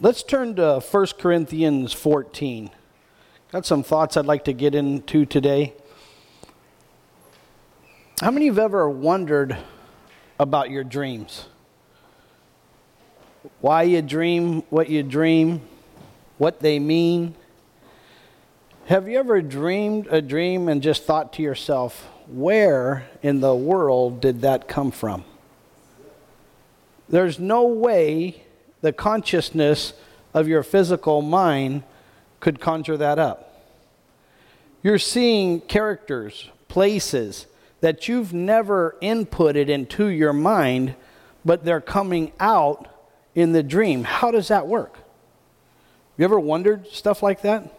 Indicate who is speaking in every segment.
Speaker 1: Let's turn to 1 Corinthians 14. Got some thoughts I'd like to get into today. How many of you have ever wondered about your dreams? Why you dream, what they mean? Have you ever dreamed a dream and just thought to yourself, where in the world did that come from? There's no way the consciousness of your physical mind could conjure that up. You're seeing characters, places that you've never inputted into your mind, but they're coming out in the dream. How does that work? You ever wondered stuff like that?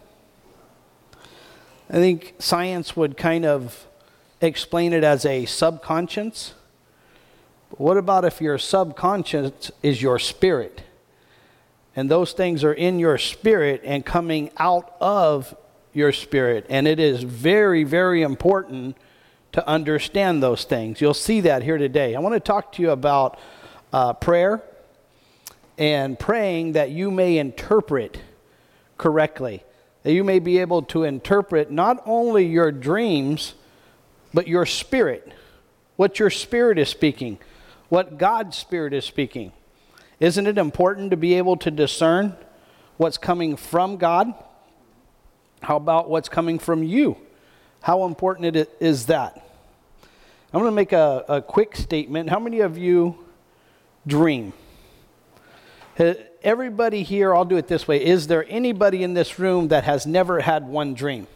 Speaker 1: I think science would kind of explain it as a subconscious. But what about if your subconscious is your spirit? And those things are in your spirit and coming out of your spirit. And it is very, very important to understand those things. You'll see that here today. I want to talk to you about prayer and praying that you may interpret correctly. That you may be able to interpret not only your dreams, but your spirit. What your spirit is speaking. What God's Spirit is speaking. Isn't it important to be able to discern what's coming from God? How about what's coming from you? How important is that? I'm going to make a quick statement. How many of you dream? Everybody here, I'll do it this way. Is there anybody in this room that has never had one dream?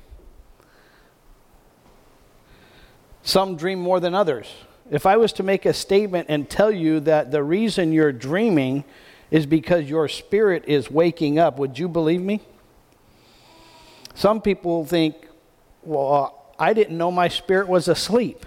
Speaker 1: Some dream more than others. If I was to make a statement and tell you that the reason you're dreaming is because your spirit is waking up, would you believe me? Some people think, well, I didn't know my spirit was asleep.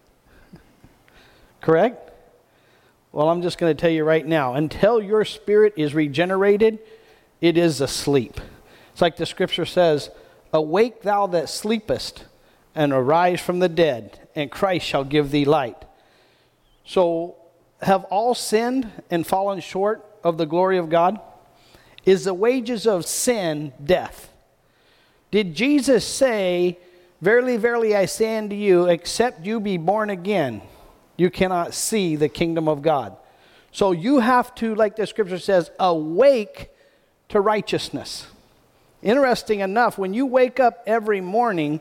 Speaker 1: Correct? Well, I'm just going to tell you right now, until your spirit is regenerated, it is asleep. It's like the scripture says, awake thou that sleepest, and arise from the dead, and Christ shall give thee light. So, have all sinned and fallen short of the glory of God? Is the wages of sin death? Did Jesus say, verily, verily, I say unto you, except you be born again, you cannot see the kingdom of God. So you have to, like the scripture says, awake to righteousness. Interesting enough, when you wake up every morning,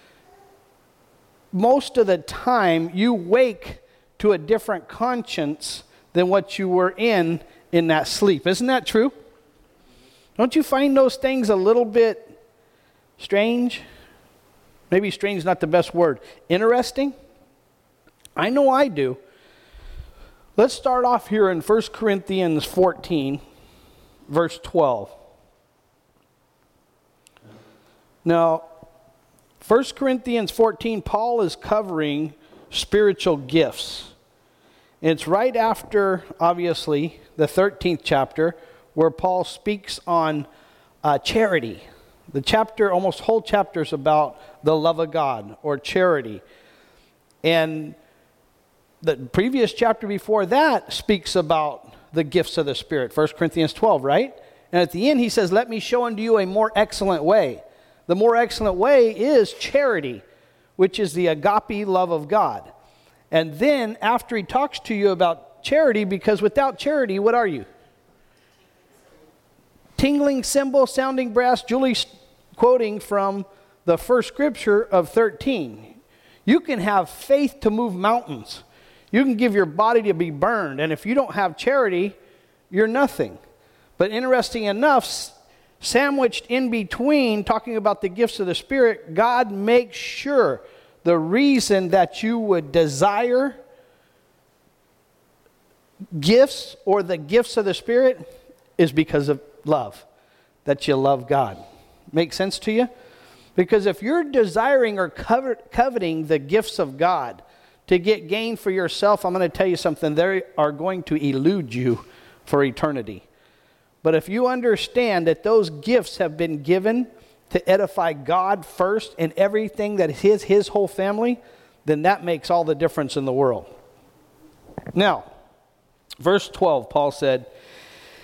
Speaker 1: most of the time you wake to a different conscience than what you were in that sleep. Isn't that true? Don't you find those things a little bit strange? Maybe strange is not the best word. Interesting? I know I do. Let's start off here in 1 Corinthians 14, verse 12. Now, 1 Corinthians 14, Paul is covering spiritual gifts. It's right after, obviously, the 13th chapter, where Paul speaks on charity. The chapter, almost whole chapter, is about the love of God, or charity. And the previous chapter before that speaks about the gifts of the Spirit, 1 Corinthians 12, right? And at the end he says, let me show unto you a more excellent way. The more excellent way is charity, which is the agape love of God. And then after he talks to you about charity, because without charity, what are you? Tingling cymbal, sounding brass. Julie's quoting from the first scripture of 13. You can have faith to move mountains. You can give your body to be burned. And if you don't have charity, you're nothing. But interesting enough, sandwiched in between talking about the gifts of the Spirit, God makes sure the reason that you would desire gifts or the gifts of the Spirit is because of love, that you love God. Make sense to you? Because if you're desiring or coveting the gifts of God to get gain for yourself, I'm going to tell you something, they are going to elude you for eternity. But if you understand that those gifts have been given to edify God first and everything that is his whole family, then that makes all the difference in the world. Now, verse 12, Paul said,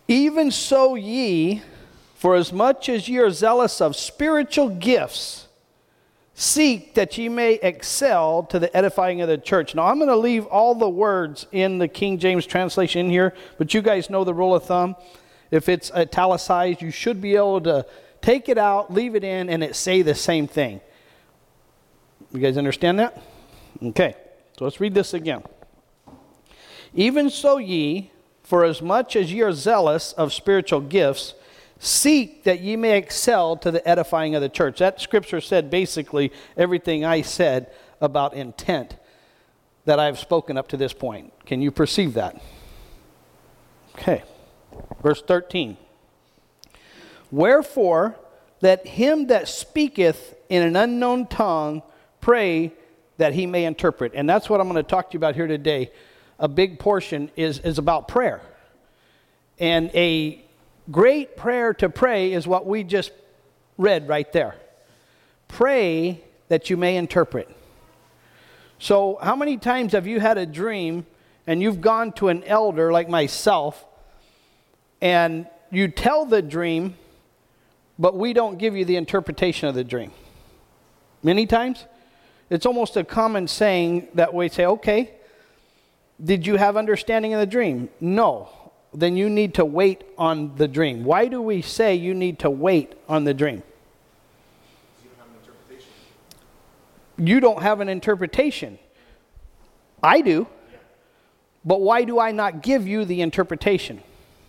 Speaker 1: Even so ye, for as much as ye are zealous of spiritual gifts, seek that ye may excel to the edifying of the church. Now, I'm going to leave all the words in the King James translation in here, but you guys know the rule of thumb. If it's italicized, you should be able to take it out, leave it in, and it say the same thing. You guys understand that? Okay, so let's read this again. Even so ye, for as much as ye are zealous of spiritual gifts, seek that ye may excel to the edifying of the church. That scripture said basically everything I said about intent that I've spoken up to this point. Can you perceive that? Okay. Verse 13. Wherefore, let him that speaketh in an unknown tongue pray that he may interpret. And that's what I'm going to talk to you about here today. A big portion is about prayer. And a great prayer to pray is what we just read right there. Pray that you may interpret. So how many times have you had a dream and you've gone to an elder like myself and you tell the dream, but we don't give you the interpretation of the dream? Many times? It's almost a common saying that we say, okay, did you have understanding of the dream? No. Then you need to wait on the dream. Why do we say you need to wait on the dream?
Speaker 2: You don't have an interpretation.
Speaker 1: You don't have an interpretation. I do. Yeah. But why do I not give you the interpretation?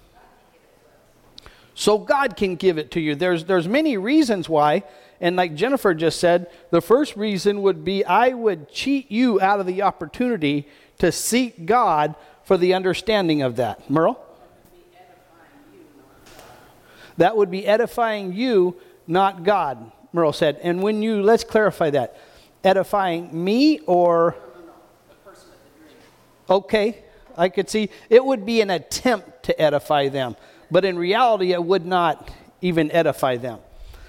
Speaker 1: So God can give it to you. There's many reasons why. And like Jennifer just said, the first reason would be I would cheat you out of the opportunity to seek God for the understanding of that. Merle? That would be edifying you, not God, Merle said. And when you, let's clarify that. Edifying me or?
Speaker 3: No. The person with the dream.
Speaker 1: Okay, I could see. It would be an attempt to edify them. But in reality, it would not even edify them.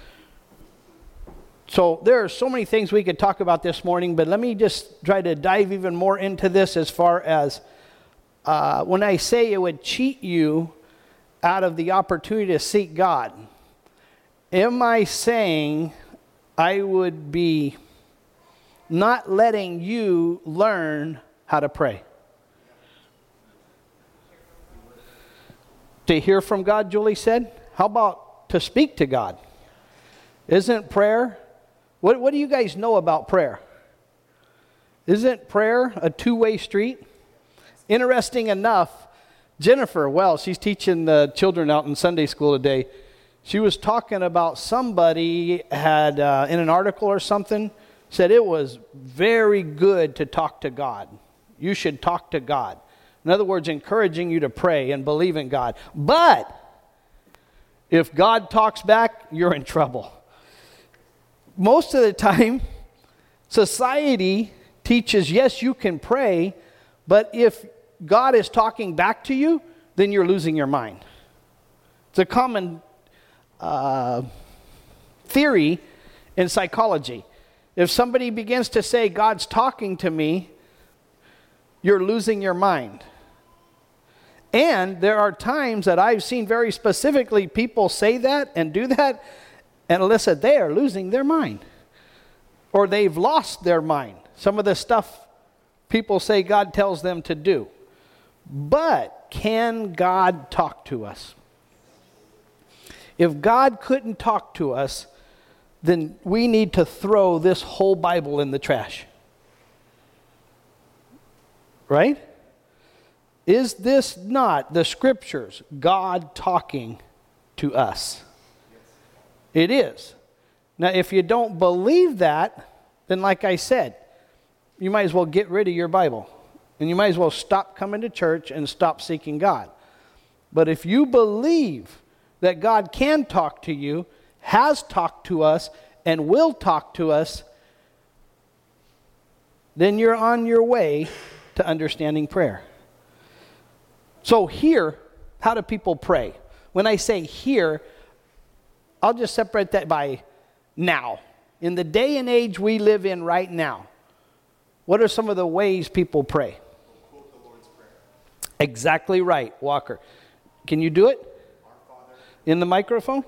Speaker 1: So there are so many things we could talk about this morning, but let me just try to dive even more into this as far as when I say it would cheat you out of the opportunity to seek God. Am I saying I would be not letting you learn how to pray? To hear from God, Julie said. How about to speak to God? Isn't prayer? What do you guys know about prayer? Isn't prayer a two-way street? Interesting enough, Jennifer, well, she's teaching the children out in Sunday school today. She was talking about somebody had, in an article or something, said it was very good to talk to God. You should talk to God. In other words, encouraging you to pray and believe in God. But if God talks back, you're in trouble. Most of the time, society teaches, yes, you can pray, but if God is talking back to you, then you're losing your mind. It's a common theory in psychology. If somebody begins to say, God's talking to me, you're losing your mind. And there are times that I've seen very specifically people say that and do that, and Alyssa, they are losing their mind. Or they've lost their mind. Some of the stuff people say God tells them to do. But can God talk to us? If God couldn't talk to us, then we need to throw this whole Bible in the trash. Right? Is this not the scriptures, God talking to us? It is. Now, if you don't believe that, then like I said, you might as well get rid of your Bible. And you might as well stop coming to church and stop seeking God. But if you believe that God can talk to you, has talked to us, and will talk to us, then you're on your way to understanding prayer. So here, how do people pray? When I say here, I'll just separate that by now. In the day and age we live in right now, what are some of the ways people pray?
Speaker 2: Quote the Lord's Prayer.
Speaker 1: Exactly right, Walker. Can you do it? In the microphone?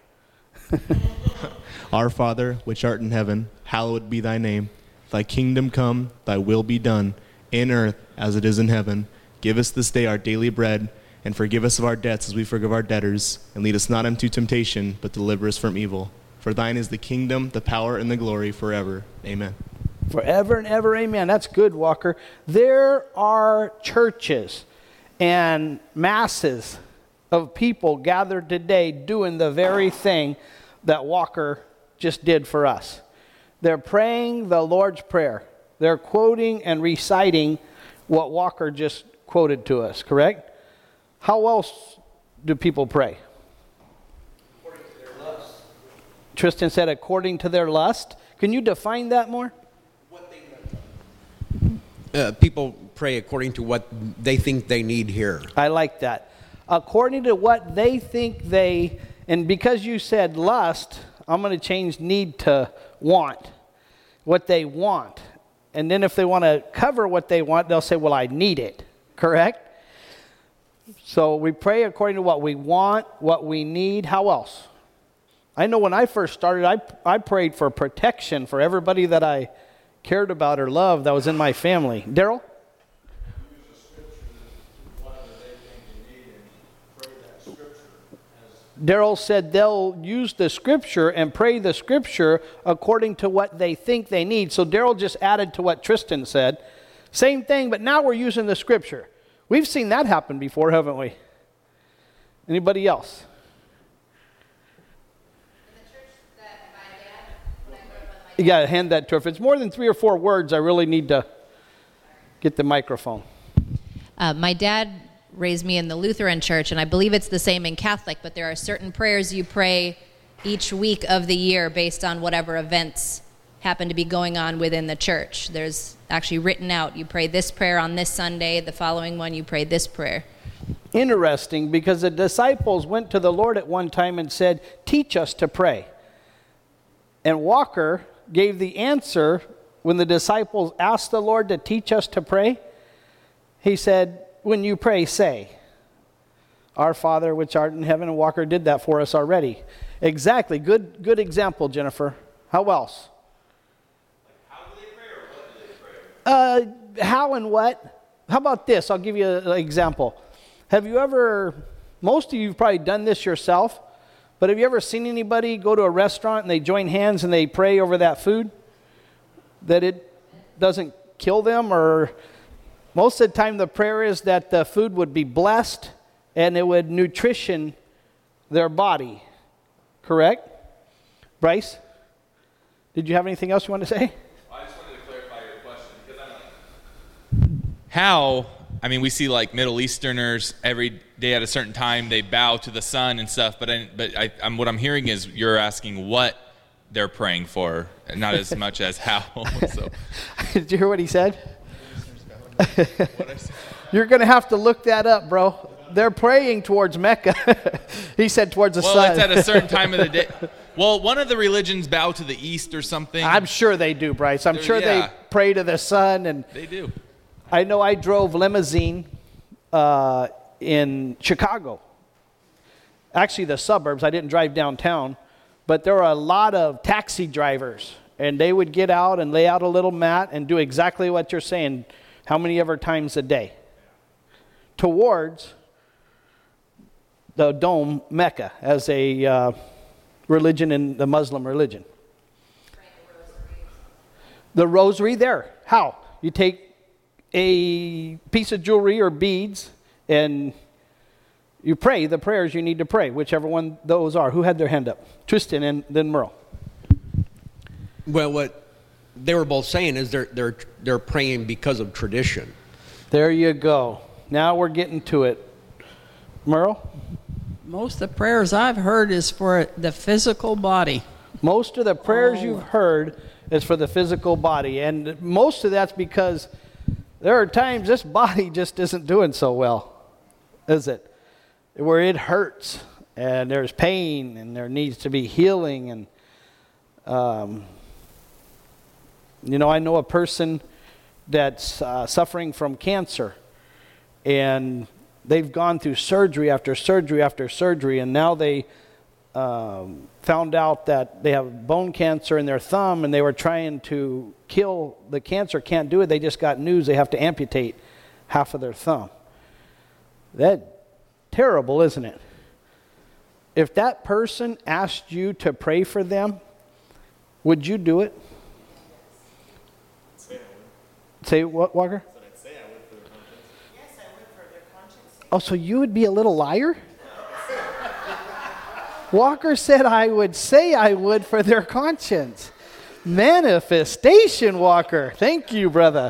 Speaker 4: Our Father, which art in heaven, hallowed be thy name. Thy kingdom come, thy will be done, in earth as it is in heaven. Give us this day our daily bread, and forgive us of our debts as we forgive our debtors. And lead us not into temptation, but deliver us from evil. For thine is the kingdom, the power, and the glory forever. Amen.
Speaker 1: Forever and ever, amen. That's good, Walker. There are churches and masses of people gathered today doing the very thing that Walker just did for us. They're praying the Lord's Prayer. They're quoting and reciting what Walker just quoted to us, correct? How else do people pray?
Speaker 2: According to their lust.
Speaker 1: Tristan said, according to their lust. Can you define that more?
Speaker 2: What they
Speaker 5: People pray according to what they think they need here.
Speaker 1: I like that. According to what they think they, and because you said lust, I'm going to change need to want. What they want. And then if they want to cover what they want, they'll say, well, I need it. Correct? So we pray according to what we want, what we need. How else? I know when I first started, I prayed for protection for everybody that I cared about or loved that was in my family. Daryl? Daryl said they'll use the scripture and pray the scripture according to what they think they need. So Daryl just added to what Tristan said. Same thing, but now we're using the scripture. We've seen that happen before, haven't we? Anybody else?
Speaker 6: In the church that my dad, when I grew up with my
Speaker 1: You got to hand that to her. If it's more than 3 or 4 words, I really need to get the microphone.
Speaker 6: My dad raised me in the Lutheran church, and I believe it's the same in Catholic, but there are certain prayers you pray each week of the year based on whatever events happen to be going on within the church. There's actually written out, you pray this prayer on this Sunday, the following one you pray this prayer.
Speaker 1: Interesting, because the disciples went to the Lord at one time and said, teach us to pray. And Walker gave the answer when the disciples asked the Lord to teach us to pray. He said, when you pray, say, Our Father which art in heaven. And Walker did that for us already. Exactly. Good example, Jennifer. How else?
Speaker 2: How do they pray or what do they pray?
Speaker 1: How and what? How about this? I'll give you an example. Have you ever, most of you have probably done this yourself, but have you ever seen anybody go to a restaurant and they join hands and they pray over that food? That it doesn't kill them? Or most of the time the prayer is that the food would be blessed and it would nutrition their body. Correct? Bryce? Did you have anything else you wanted to say?
Speaker 7: I just wanted to clarify your question because I mean, we see like Middle Easterners every day at a certain time they bow to the sun and stuff. But what I'm hearing is you're asking what they're praying for, not as much as how. So.
Speaker 1: Did you hear what he said? You're going to have to look that up, bro. They're praying towards Mecca. He said towards the sun.
Speaker 7: Well, it's at a certain time of the day. Well, one of the religions bow to the east or something.
Speaker 1: I'm sure they do, Bryce. I'm sure they pray to the sun. And
Speaker 7: they do.
Speaker 1: I know I drove limousine in Chicago. Actually, the suburbs. I didn't drive downtown. But there were a lot of taxi drivers. And they would get out and lay out a little mat and do exactly what you're saying. How many ever times a day? Towards the dome, Mecca, as a religion in the Muslim religion. The rosary there. How? You take a piece of jewelry or beads and you pray the prayers you need to pray, whichever one those are. Who had their hand up? Tristan and then Merle.
Speaker 5: Well, what they were both saying is they're praying because of tradition.
Speaker 1: There you go. Now we're getting to it. Merle?
Speaker 8: Most of the prayers I've heard is for the physical body.
Speaker 1: Most of the prayers you've heard is for the physical body. And most of that's because there are times this body just isn't doing so well, is it? Where it hurts and there's pain and there needs to be healing. And, I know a person that's suffering from cancer. And they've gone through surgery after surgery after surgery, and now they found out that they have bone cancer in their thumb, and they were trying to kill the cancer. Can't do it. They just got news they have to amputate half of their thumb. That's terrible, isn't it? If that person asked you to pray for them, would you do it? Say what, Walker?
Speaker 3: Yes, I would for their conscience.
Speaker 1: Oh, so you would be a little liar? Walker said I would say I would for their conscience. Manifestation, Walker. Thank you, brother.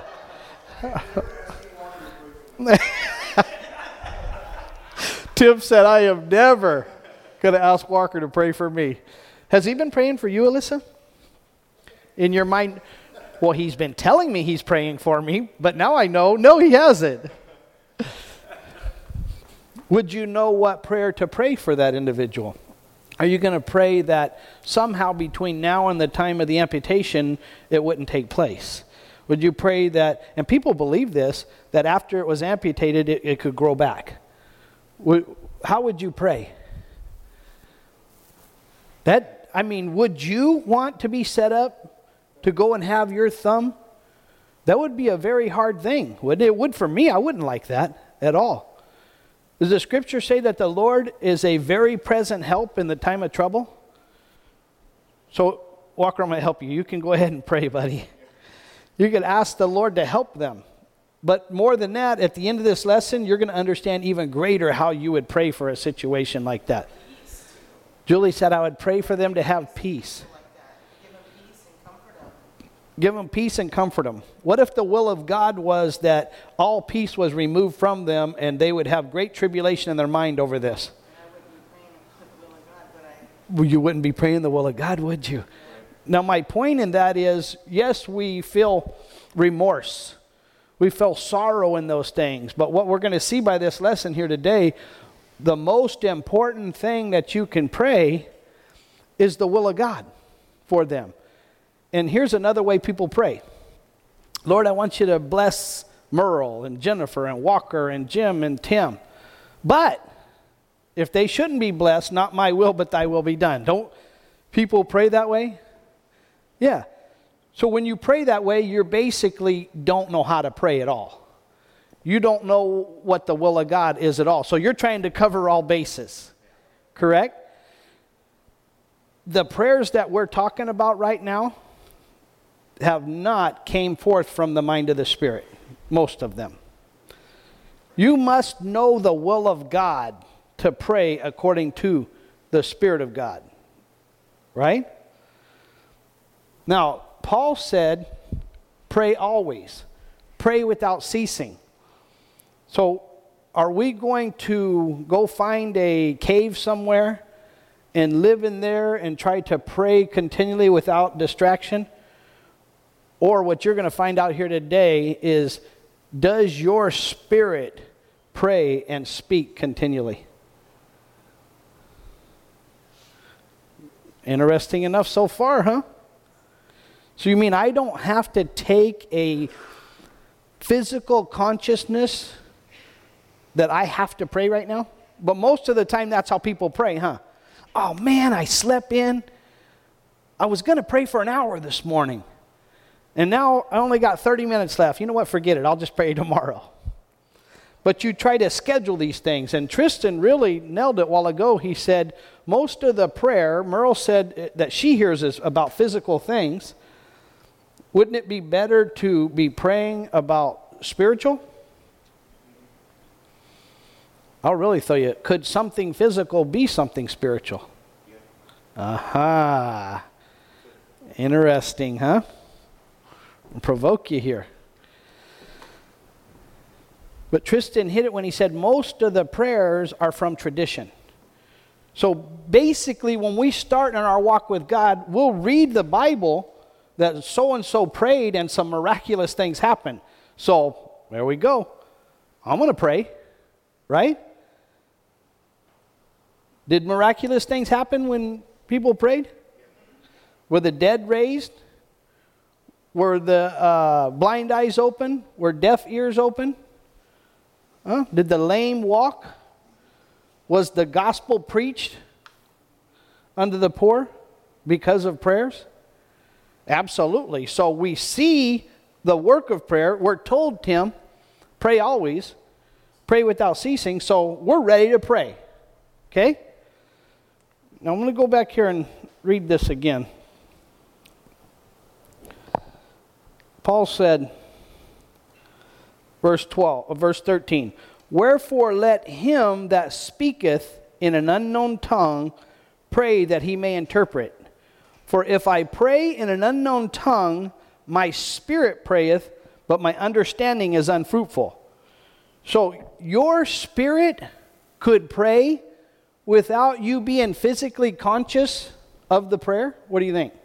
Speaker 1: Tim said, I am never going to ask Walker to pray for me. Has he been praying for you, Alyssa? In your mind, well, he's been telling me he's praying for me, but now I know, no, he hasn't. Would you know what prayer to pray for that individual? Are you going to pray that somehow between now and the time of the amputation, it wouldn't take place? Would you pray that, and people believe this, that after it was amputated, it could grow back? How would you pray? Would you want to be set up to go and have your thumb? That would be a very hard thing, wouldn't it? It would for me. I wouldn't like that at all. Does the scripture say that the Lord is a very present help in the time of trouble? So, Walker, I'm going to help you. You can go ahead and pray, buddy. You can ask the Lord to help them. But more than that, at the end of this lesson, you're going to understand even greater how you would pray for a situation like that. Julie said, I would pray for them to have peace. Give them peace and comfort them. What if the will of God was that all peace was removed from them and they would have great tribulation in their mind over this?
Speaker 3: I wouldn't be praying the will of God, but
Speaker 1: Well, you wouldn't be praying the will of God, would you? Now, my point in that is, yes, we feel remorse. We feel sorrow in those things. But what we're going to see by this lesson here today, the most important thing that you can pray is the will of God for them. And here's another way people pray. Lord, I want you to bless Merle and Jennifer and Walker and Jim and Tim. But if they shouldn't be blessed, not my will, but thy will be done. Don't people pray that way? Yeah. So when you pray that way, you basically don't know how to pray at all. You don't know what the will of God is at all. So you're trying to cover all bases. Correct? The prayers that we're talking about right now have not came forth from the mind of the Spirit, most of them. You must know the will of God to pray according to the Spirit of God. Right? Now, Paul said, pray always. Pray without ceasing. So, are we going to go find a cave somewhere and live in there and try to pray continually without distraction? Or what you're going to find out here today is, does your spirit pray and speak continually? Interesting enough so far, huh? So you mean I don't have to take a physical consciousness that I have to pray right now? But most of the time that's how people pray, huh? Oh man, I slept in. I was going to pray for an hour this morning. And now I only got 30 minutes left. You know what? Forget it. I'll just pray tomorrow. But you try to schedule these things. And Tristan really nailed it a while ago. He said most of the prayer, Merle said that she hears is about physical things. Wouldn't it be better to be praying about spiritual? I'll really tell you, could something physical be something spiritual? Aha. Interesting, huh? I'll provoke you here. But Tristan hit it when he said most of the prayers are from tradition. So basically, when we start in our walk with God, we'll read the Bible that so-and-so prayed and some miraculous things happened. So there we go. I'm going to pray, right? Did miraculous things happen when people prayed? Were the dead raised? Were the blind eyes open? Were deaf ears open? Huh? Did the lame walk? Was the gospel preached unto the poor because of prayers? Absolutely. So we see the work of prayer. We're told, Tim, pray always, pray without ceasing. So we're ready to pray. Okay? Now I'm going to go back here and read this again. Paul said, verse 13, wherefore let him that speaketh in an unknown tongue pray that he may interpret. For if I pray in an unknown tongue, my spirit prayeth, but my understanding is unfruitful. So your spirit could pray without you being physically conscious of the prayer? What do you think?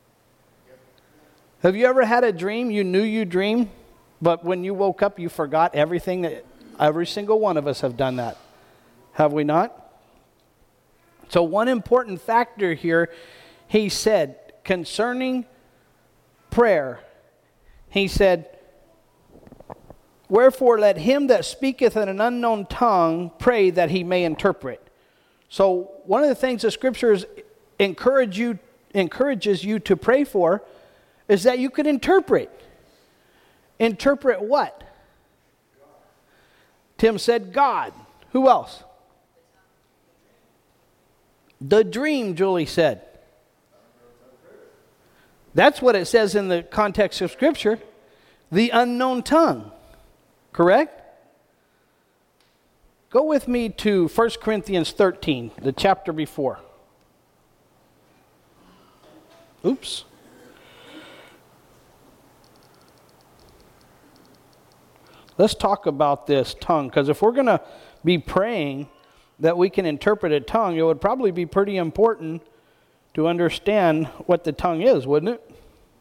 Speaker 1: Have you ever had a dream you knew you dreamed, but when you woke up you forgot everything? That every single one of us have done that. Have we not? So one important factor here, he said, concerning prayer, he said, wherefore let him that speaketh in an unknown tongue pray that he may interpret. So one of the things the scriptures encourages you to pray for is that you could interpret. Interpret what? Tim said God. Who else? The dream, Julie said. That's what it says in the context of Scripture. The unknown tongue. Correct? Go with me to 1 Corinthians 13, the chapter before. Oops. Let's talk about this tongue, because if we're going to be praying that we can interpret a tongue, it would probably be pretty important to understand what the tongue is, wouldn't it?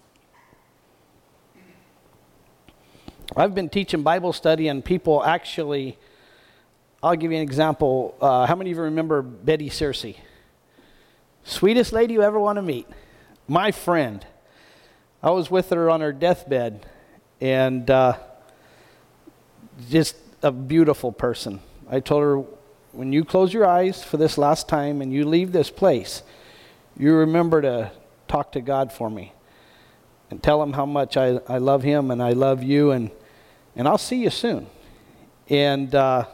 Speaker 1: I've been teaching Bible study, and people actually, I'll give you an example. How many of you remember Betty Searcy? Sweetest lady you ever want to meet. My friend. I was with her on her deathbed, and just a beautiful person. I told her, when you close your eyes for this last time and you leave this place, you remember to talk to God for me and tell him how much I love him and I love you, and I'll see you soon. And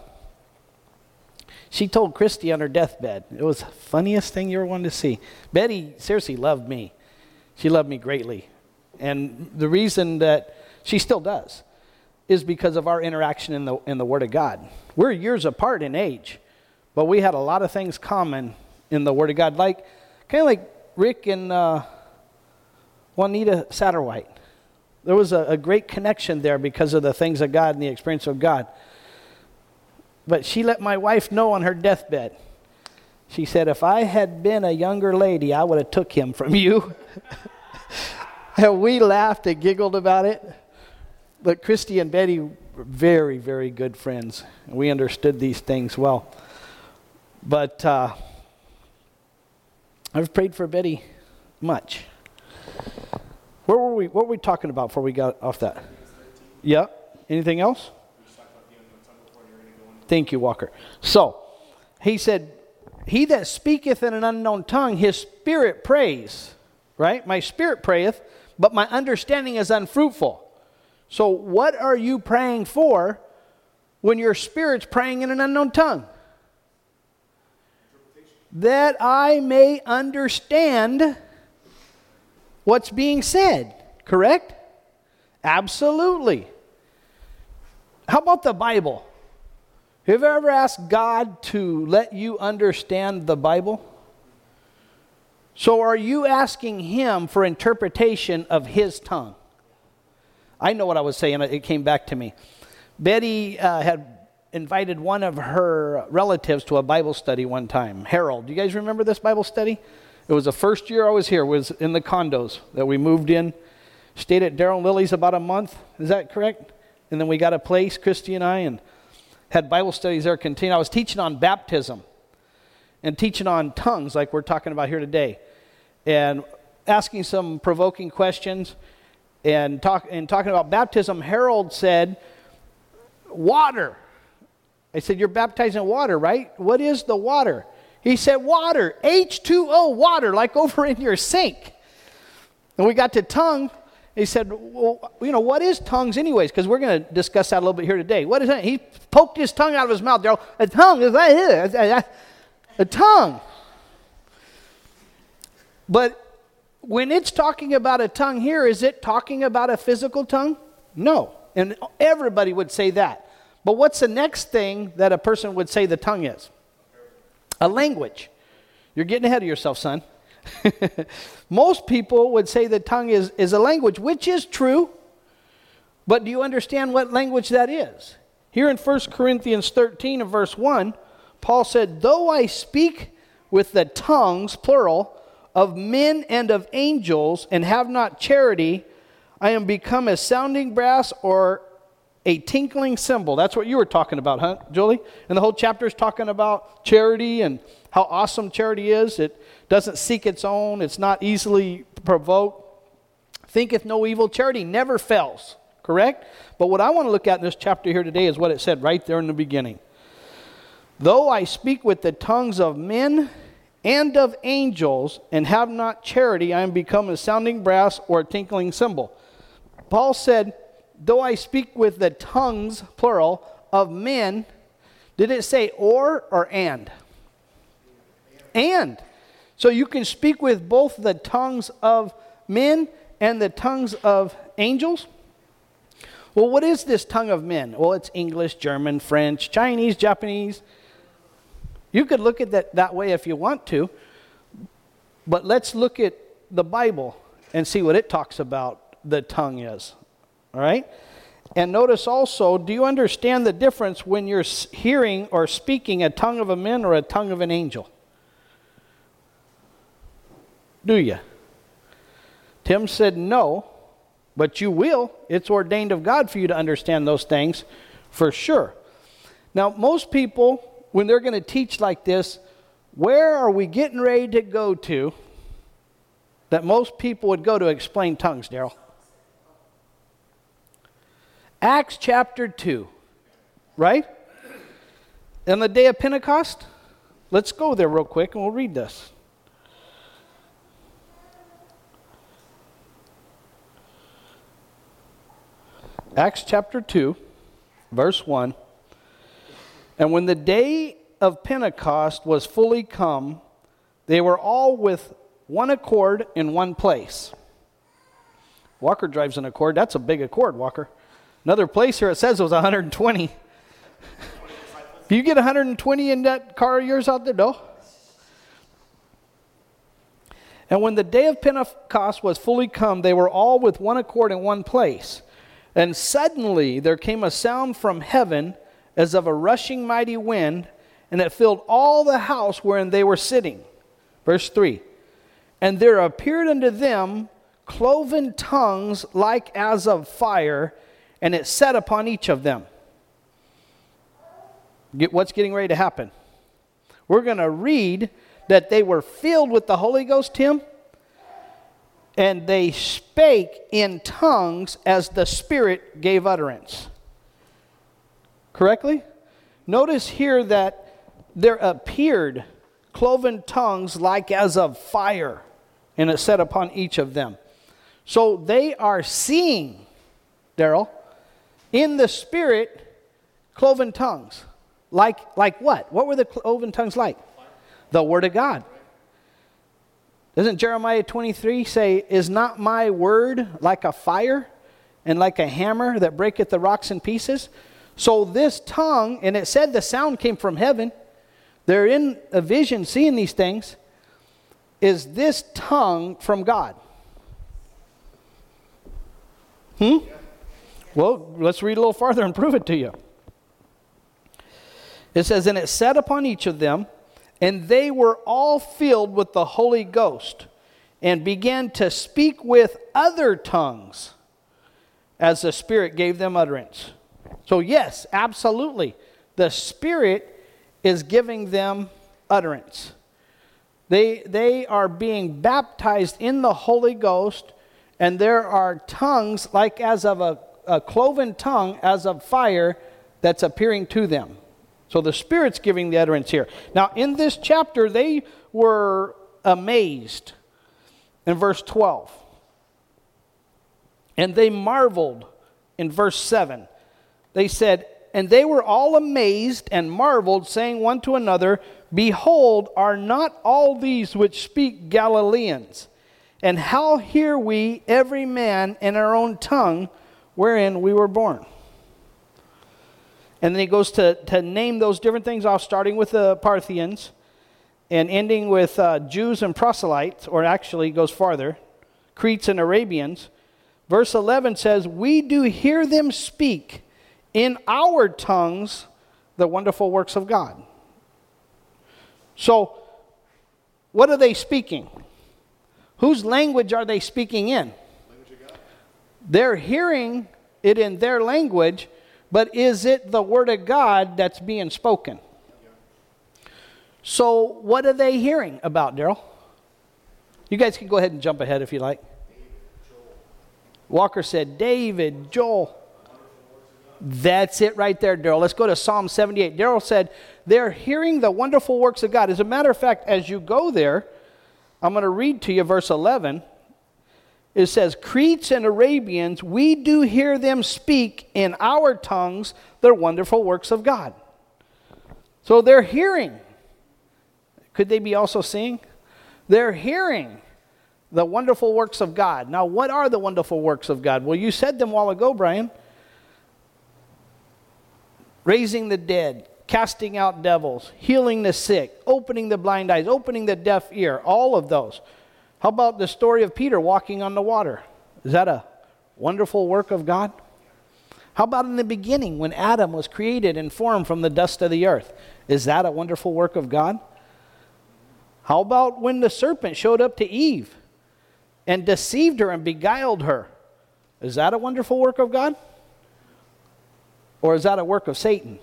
Speaker 1: she told Christy on her deathbed. It was the funniest thing you ever wanted to see. Betty seriously loved me. She loved me greatly. And the reason that she still does is because of our interaction in the Word of God. We're years apart in age, but we had a lot of things common in the Word of God, like kind of like Rick and Juanita Satterwhite. There was a great connection there because of the things of God and the experience of God. But she let my wife know on her deathbed. She said, if I had been a younger lady, I would have took him from you. And we laughed and giggled about it. But Christy and Betty were very, very good friends. And we understood these things well. But I've prayed for Betty much. Where were we? What were we talking about before we got off that? Yeah. Anything else? Thank you, Walker. So, he said, he that speaketh in an unknown tongue, his spirit prays. Right? My spirit prayeth, but my understanding is unfruitful. So what are you praying for when your spirit's praying in an unknown tongue? That I may understand what's being said. Correct? Absolutely. How about the Bible? Have you ever asked God to let you understand the Bible? So are you asking him for interpretation of his tongue? I know what I was saying. It came back to me. Betty had invited one of her relatives to a Bible study one time. Harold. Do you guys remember this Bible study? It was the first year I was here. It was in the condos that we moved in. Stayed at Daryl and Lily's about a month. Is that correct? And then we got a place, Christy and I, and had Bible studies there continue. I was teaching on baptism and teaching on tongues like we're talking about here today. And asking some provoking questions. And talking about baptism, Harold said, water. I said, you're baptized in water, right? What is the water? He said, water, H2O, water, like over in your sink. And we got to tongue. He said, well, what is tongues anyways? Because we're going to discuss that a little bit here today. What is that? He poked his tongue out of his mouth. Daryl, a tongue is right here. A tongue. But when it's talking about a tongue here, is it talking about a physical tongue? No. And everybody would say that. But what's the next thing that a person would say the tongue is? A language. You're getting ahead of yourself, son. Most people would say the tongue is a language, which is true. But do you understand what language that is? Here in 1 Corinthians 13 and verse 1, Paul said, though I speak with the tongues, plural, of men and of angels, and have not charity, I am become a sounding brass or a tinkling cymbal. That's what you were talking about, huh, Julie? And the whole chapter is talking about charity and how awesome charity is. It doesn't seek its own. It's not easily provoked. Thinketh no evil. Charity never fails, correct? But what I want to look at in this chapter here today is what it said right there in the beginning. Though I speak with the tongues of men and of angels and have not charity, I am become a sounding brass or a tinkling cymbal. Paul said, though I speak with the tongues, plural, of men, did it say or and? And. So you can speak with both the tongues of men and the tongues of angels? Well, what is this tongue of men? Well, it's English, German, French, Chinese, Japanese. You could look at that way if you want to. But let's look at the Bible and see what it talks about the tongue is. All right? And notice also, do you understand the difference when you're hearing or speaking a tongue of a man or a tongue of an angel? Do you? Tim said no, but you will. It's ordained of God for you to understand those things for sure. Now, most people, when they're going to teach like this, where are we getting ready to go to that most people would go to explain tongues, Daryl? Acts chapter 2, right? On the day of Pentecost? Let's go there real quick and we'll read this. Acts chapter 2, verse 1. And when the day of Pentecost was fully come, they were all with one accord in one place. Walker drives an accord. That's a big accord, Walker. Another place here it says it was 120. Do you get 120 in that car of yours out there? No. And when the day of Pentecost was fully come, they were all with one accord in one place. And suddenly there came a sound from heaven as of a rushing mighty wind, and it filled all the house wherein they were sitting. Verse 3. And there appeared unto them cloven tongues like as of fire, and it sat upon each of them. What's getting ready to happen? We're going to read that they were filled with the Holy Ghost, Tim, and they spake in tongues as the Spirit gave utterance. Correctly? Notice here that there appeared cloven tongues like as of fire, and it set upon each of them. So they are seeing, Daryl, in the Spirit, cloven tongues. Like what? What were the cloven tongues like? The Word of God. Doesn't Jeremiah 23 say, is not my word like a fire and like a hammer that breaketh the rocks in pieces? So this tongue, and it said the sound came from heaven. They're in a vision seeing these things. Is this tongue from God? Well, let's read a little farther and prove it to you. It says, and it sat upon each of them, and they were all filled with the Holy Ghost, and began to speak with other tongues, as the Spirit gave them utterance. So yes, absolutely, the Spirit is giving them utterance. They are being baptized in the Holy Ghost, and there are tongues like as of a cloven tongue, as of fire, that's appearing to them. So the Spirit's giving the utterance here. Now, in this chapter, they were amazed in verse 12. And they marveled in verse 7. They said, and they were all amazed and marveled, saying one to another, behold, are not all these which speak Galileans? And how hear we every man in our own tongue wherein we were born? And then he goes to name those different things off, starting with the Parthians and ending with Jews and proselytes, or actually goes farther, Cretes and Arabians. Verse 11 says, we do hear them speak in our tongues the wonderful works of God. So, what are they speaking? Whose language are they speaking in? They're hearing it in their language, but is it the Word of God that's being spoken? So, what are they hearing about, Daryl? You guys can go ahead and jump ahead if you like. Walker said, David, Joel. That's it right there, Daryl. Let's go to Psalm 78. Daryl said, they're hearing the wonderful works of God. As a matter of fact, as you go there, I'm going to read to you verse 11. It says, Cretes and Arabians, we do hear them speak in our tongues the wonderful works of God. So they're hearing. Could they be also seeing? They're hearing the wonderful works of God. Now, what are the wonderful works of God? Well, you said them a while ago, Brian. Raising the dead, casting out devils, healing the sick, opening the blind eyes, opening the deaf ear, all of those. How about the story of Peter walking on the water? Is that a wonderful work of God? How about in the beginning when Adam was created and formed from the dust of the earth? Is that a wonderful work of God? How about when the serpent showed up to Eve and deceived her and beguiled her? Is that a wonderful work of God? Or is that a work of Satan?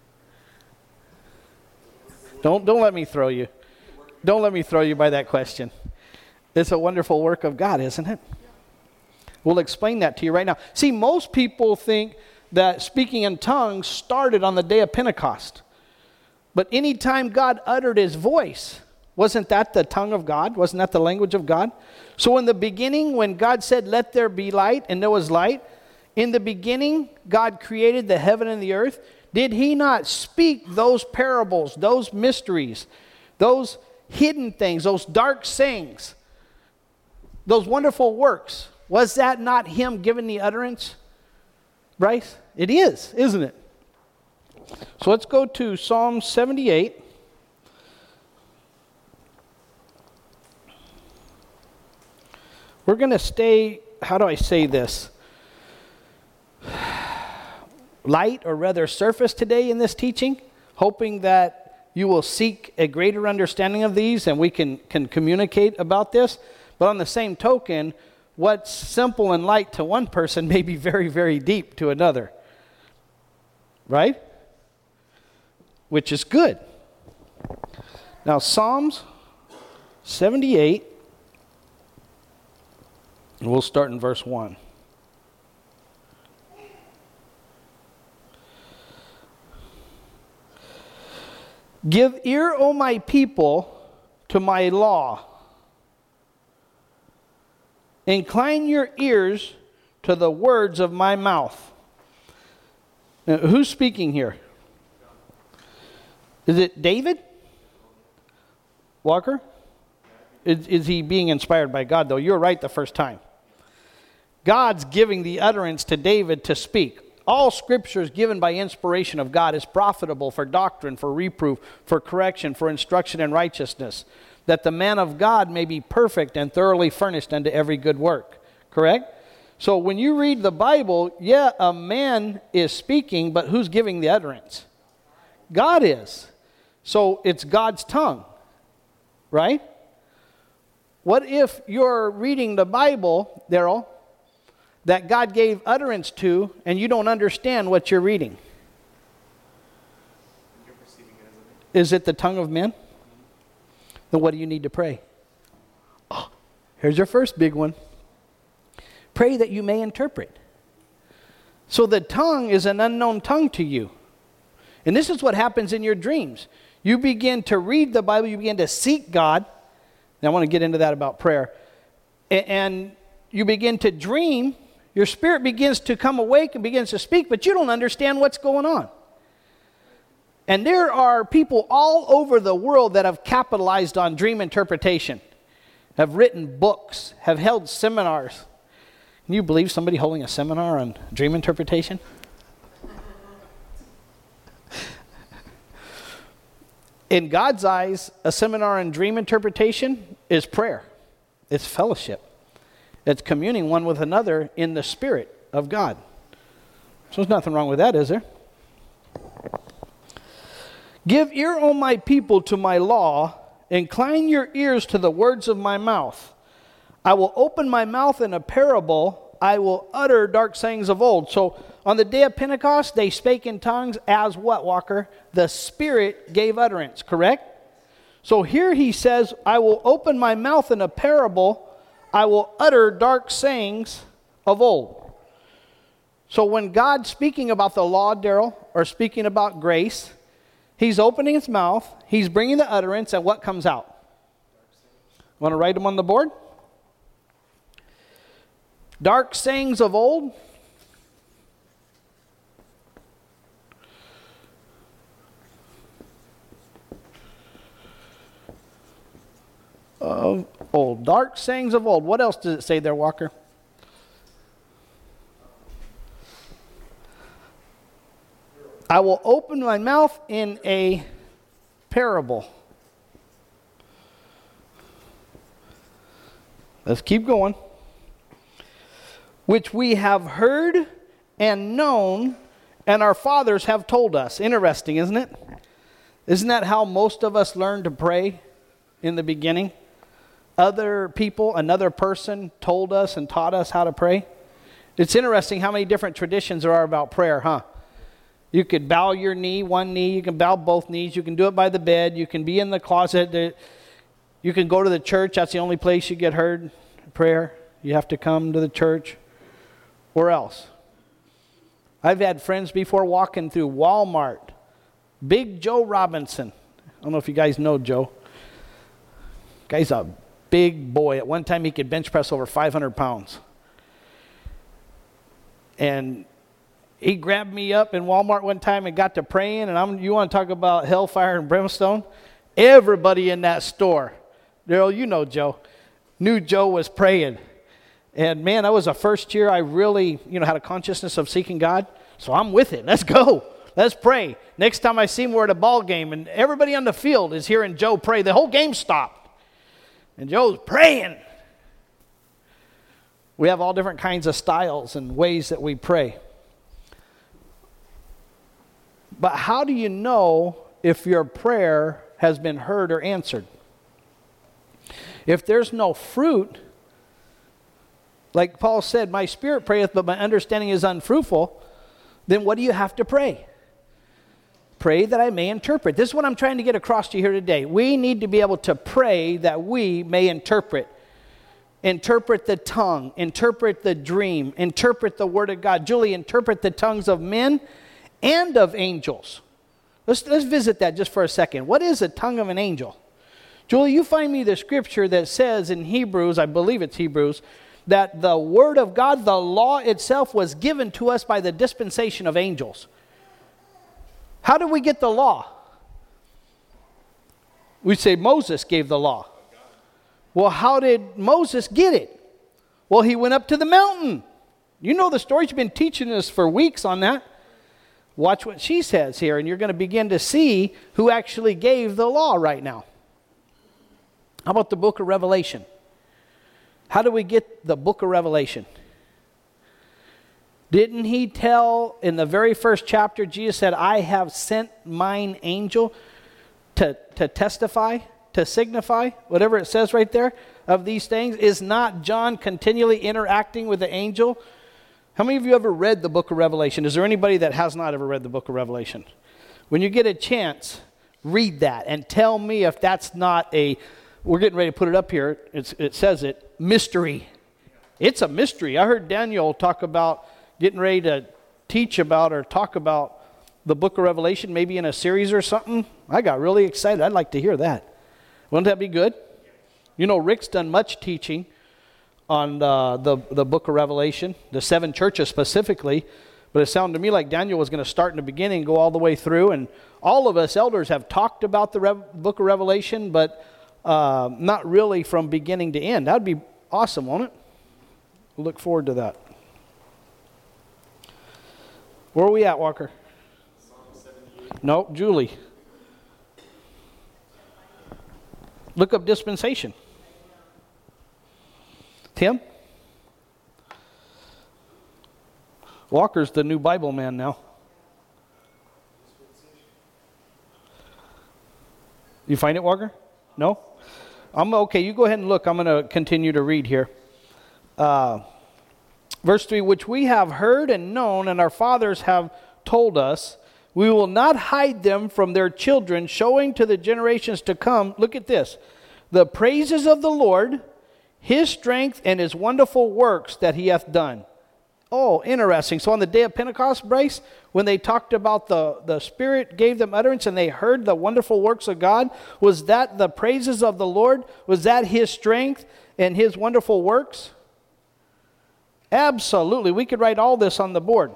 Speaker 1: Don't let me throw you. Don't let me throw you by that question. It's a wonderful work of God, isn't it? We'll explain that to you right now. See, most people think that speaking in tongues started on the day of Pentecost. But anytime God uttered his voice, wasn't that the tongue of God? Wasn't that the language of God? So in the beginning, when God said, let there be light, and there was light, in the beginning, God created the heaven and the earth. Did he not speak those parables, those mysteries, those hidden things, those dark sayings, those wonderful works? Was that not him giving the utterance? Bryce? It is, isn't it? So let's go to Psalm 78. We're going to stay, how do I say this? Light, or rather surface today in this teaching, hoping that you will seek a greater understanding of these and we can communicate about this. But on the same token, what's simple and light to one person may be very, very deep to another. Right? Which is good. Now, Psalms 78, and we'll start in verse 1. Give ear, O my people, to my law. Incline your ears to the words of my mouth. Now, who's speaking here? Is it David? Walker? Is he being inspired by God, though? You're right the first time. God's giving the utterance to David to speak. All scripture is given by inspiration of God, is profitable for doctrine, for reproof, for correction, for instruction in righteousness, that the man of God may be perfect and thoroughly furnished unto every good work. Correct? So when you read the Bible, yeah, a man is speaking, but who's giving the utterance? God is. So it's God's tongue, right? What if you're reading the Bible, Daryl, that God gave utterance to, and you don't understand what you're reading? Is it the tongue of men? Then what do you need to pray? Oh, here's your first big one. Pray that you may interpret. So the tongue is an unknown tongue to you. And this is what happens in your dreams. You begin to read the Bible, you begin to seek God. And I want to get into that about prayer. And you begin to dream. Your spirit begins to come awake and begins to speak, but you don't understand what's going on. And there are people all over the world that have capitalized on dream interpretation, have written books, have held seminars. Can you believe somebody holding a seminar on dream interpretation? In God's eyes, a seminar on dream interpretation is prayer. It's fellowship. It's communing one with another in the Spirit of God. So there's nothing wrong with that, is there? Give ear, O my people, to my law. Incline your ears to the words of my mouth. I will open my mouth in a parable. I will utter dark sayings of old. So on the day of Pentecost, they spake in tongues as what, Walker? The Spirit gave utterance, correct? So here he says, I will open my mouth in a parable. I will utter dark sayings of old. So when God's speaking about the law, Daryl, or speaking about grace, he's opening his mouth, he's bringing the utterance, and what comes out? Want to write them on the board? Dark sayings of old. Of old. Dark sayings of old. What else does it say there, Walker? I will open my mouth in a parable. Let's keep going. Which we have heard and known, and our fathers have told us. Interesting, isn't it? Isn't that how most of us learned to pray in the beginning? Other people, another person told us and taught us how to pray. It's interesting how many different traditions there are about prayer, huh? You could bow your knee, one knee. You can bow both knees. You can do it by the bed. You can be in the closet. You can go to the church. That's the only place you get heard prayer. You have to come to the church. Where else? I've had friends before walking through Walmart. Big Joe Robinson. I don't know if you guys know Joe. Guy's a big boy. At one time he could bench press over 500 pounds. And he grabbed me up in Walmart one time and got to praying. And you want to talk about hellfire and brimstone? Everybody in that store, Daryl, you know Joe, knew Joe was praying. And man, that was the first year I really, had a consciousness of seeking God. So I'm with it. Let's go. Let's pray. Next time I see him, we're at a ball game, and everybody on the field is hearing Joe pray. The whole game stopped. And Joe's praying. We have all different kinds of styles and ways that we pray. But how do you know if your prayer has been heard or answered? If there's no fruit, like Paul said, my spirit prayeth, but my understanding is unfruitful, then what do you have to pray? Pray that I may interpret. This is what I'm trying to get across to you here today. We need to be able to pray that we may interpret. Interpret the tongue, interpret the dream, interpret the word of God. Julie, interpret the tongues of men and of angels. Let's visit that just for a second. What is a tongue of an angel? Julie, you find me the scripture that says in Hebrews, I believe it's Hebrews, that the word of God, the law itself, was given to us by the dispensation of angels. How did we get the law? We say Moses gave the law. Well, how did Moses get it? Well, he went up to the mountain. You know the story. She's been teaching us for weeks on that. Watch what she says here, and you're going to begin to see who actually gave the law right now. How about the book of Revelation? How do we get the book of Revelation? Didn't he tell in the very first chapter, Jesus said, I have sent mine angel to testify, to signify, whatever it says right there, of these things? Is not John continually interacting with the angel? How many of you ever read the book of Revelation? Is there anybody that has not ever read the book of Revelation? When you get a chance, read that and tell me if that's not we're getting ready to put it up here. It says it, mystery. It's a mystery. I heard Daniel talk about getting ready to teach about or talk about the book of Revelation, maybe in a series or something? I got really excited. I'd like to hear that. Wouldn't that be good? You know, Rick's done much teaching on the book of Revelation, the 7 churches specifically, but it sounded to me like Daniel was going to start in the beginning and go all the way through, and all of us elders have talked about the book of Revelation, but not really from beginning to end. That would be awesome, won't it? We'll look forward to that. Where are we at, Walker? No, Julie. Look up dispensation. Tim? Walker's the new Bible man now. You find it, Walker? No? Okay, you go ahead and look. I'm going to continue to read here. Verse 3, which we have heard and known, and our fathers have told us, we will not hide them from their children, showing to the generations to come, look at this, the praises of the Lord, his strength, and his wonderful works that he hath done. Oh, interesting. So on the day of Pentecost, Bryce, when they talked about the Spirit gave them utterance and they heard the wonderful works of God, was that the praises of the Lord? Was that his strength and his wonderful works? Absolutely. We could write all this on the board.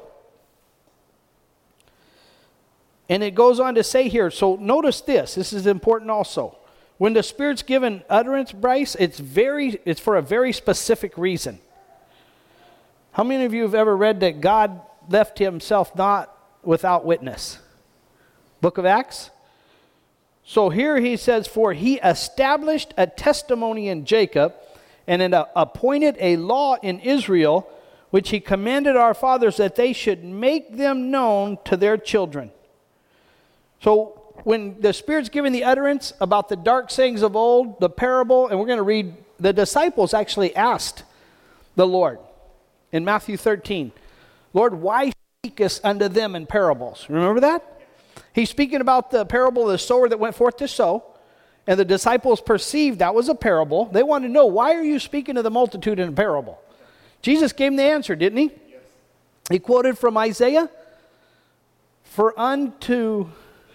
Speaker 1: And it goes on to say here, so notice this. This is important also. When the Spirit's given utterance, Bryce, it's for a very specific reason. How many of you have ever read that God left himself not without witness? Book of Acts. So here he says, for he established a testimony in Jacob and appointed a law in Israel, which he commanded our fathers that they should make them known to their children. So when the Spirit's giving the utterance about the dark sayings of old, the parable, and we're going to read, the disciples actually asked the Lord in Matthew 13, Lord, why speakest unto them in parables? Remember that? He's speaking about the parable of the sower that went forth to sow, and the disciples perceived that was a parable. They wanted to know, why are you speaking to the multitude in a parable? Jesus gave them the answer, didn't he? Yes. He quoted from Isaiah, For unto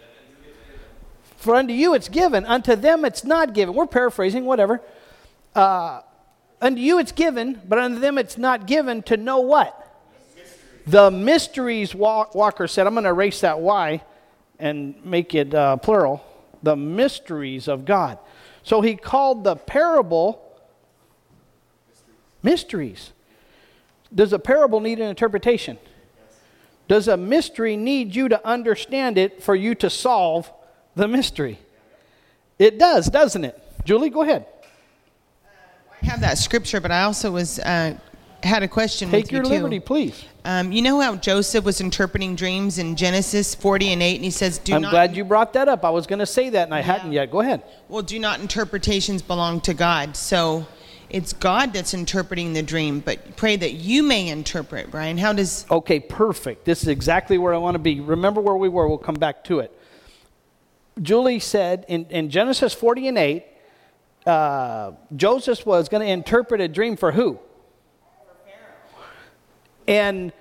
Speaker 1: you it's given, unto them it's not given. We're paraphrasing, whatever. Unto you it's given, but unto them it's not given to know what? The mysteries, Walker said. I'm going to erase that Y and make it plural. The mysteries of God. So he called the parable mysteries. Does a parable need an interpretation? Does a mystery need you to understand it for you to solve the mystery? It does, doesn't it? Julie, go ahead.
Speaker 3: I have that scripture, but I also had a question with you too.
Speaker 1: Take your liberty, please.
Speaker 3: You know how Joseph was interpreting dreams in Genesis 40:8, and he says,
Speaker 1: I'm glad you brought that up. I was going to say that, and I hadn't yet. Go ahead.
Speaker 3: Well, do not interpretations belong to God? So it's God that's interpreting the dream, but pray that you may interpret, Brian. How does...
Speaker 1: Okay, perfect. This is exactly where I want to be. Remember where we were. We'll come back to it. Julie said in Genesis 40:8, Joseph was going to interpret a dream for who? And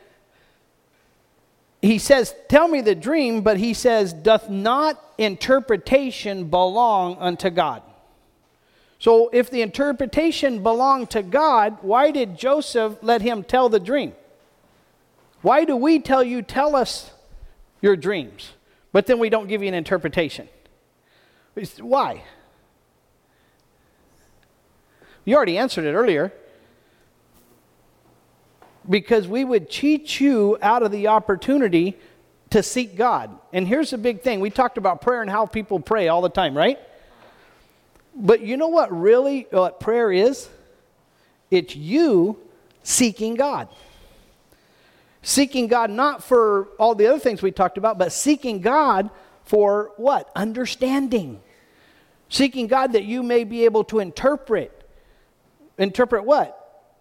Speaker 1: he says, tell me the dream, but he says, doth not interpretation belong unto God? So if the interpretation belonged to God, why did Joseph let him tell the dream? Why do we tell us your dreams, but then we don't give you an interpretation? Why? You already answered it earlier. Because we would cheat you out of the opportunity to seek God. And here's the big thing. We talked about prayer and how people pray all the time, right? But you know what prayer is? It's you seeking God. Seeking God not for all the other things we talked about, but seeking God for what? Understanding. Seeking God that you may be able to interpret. Interpret what?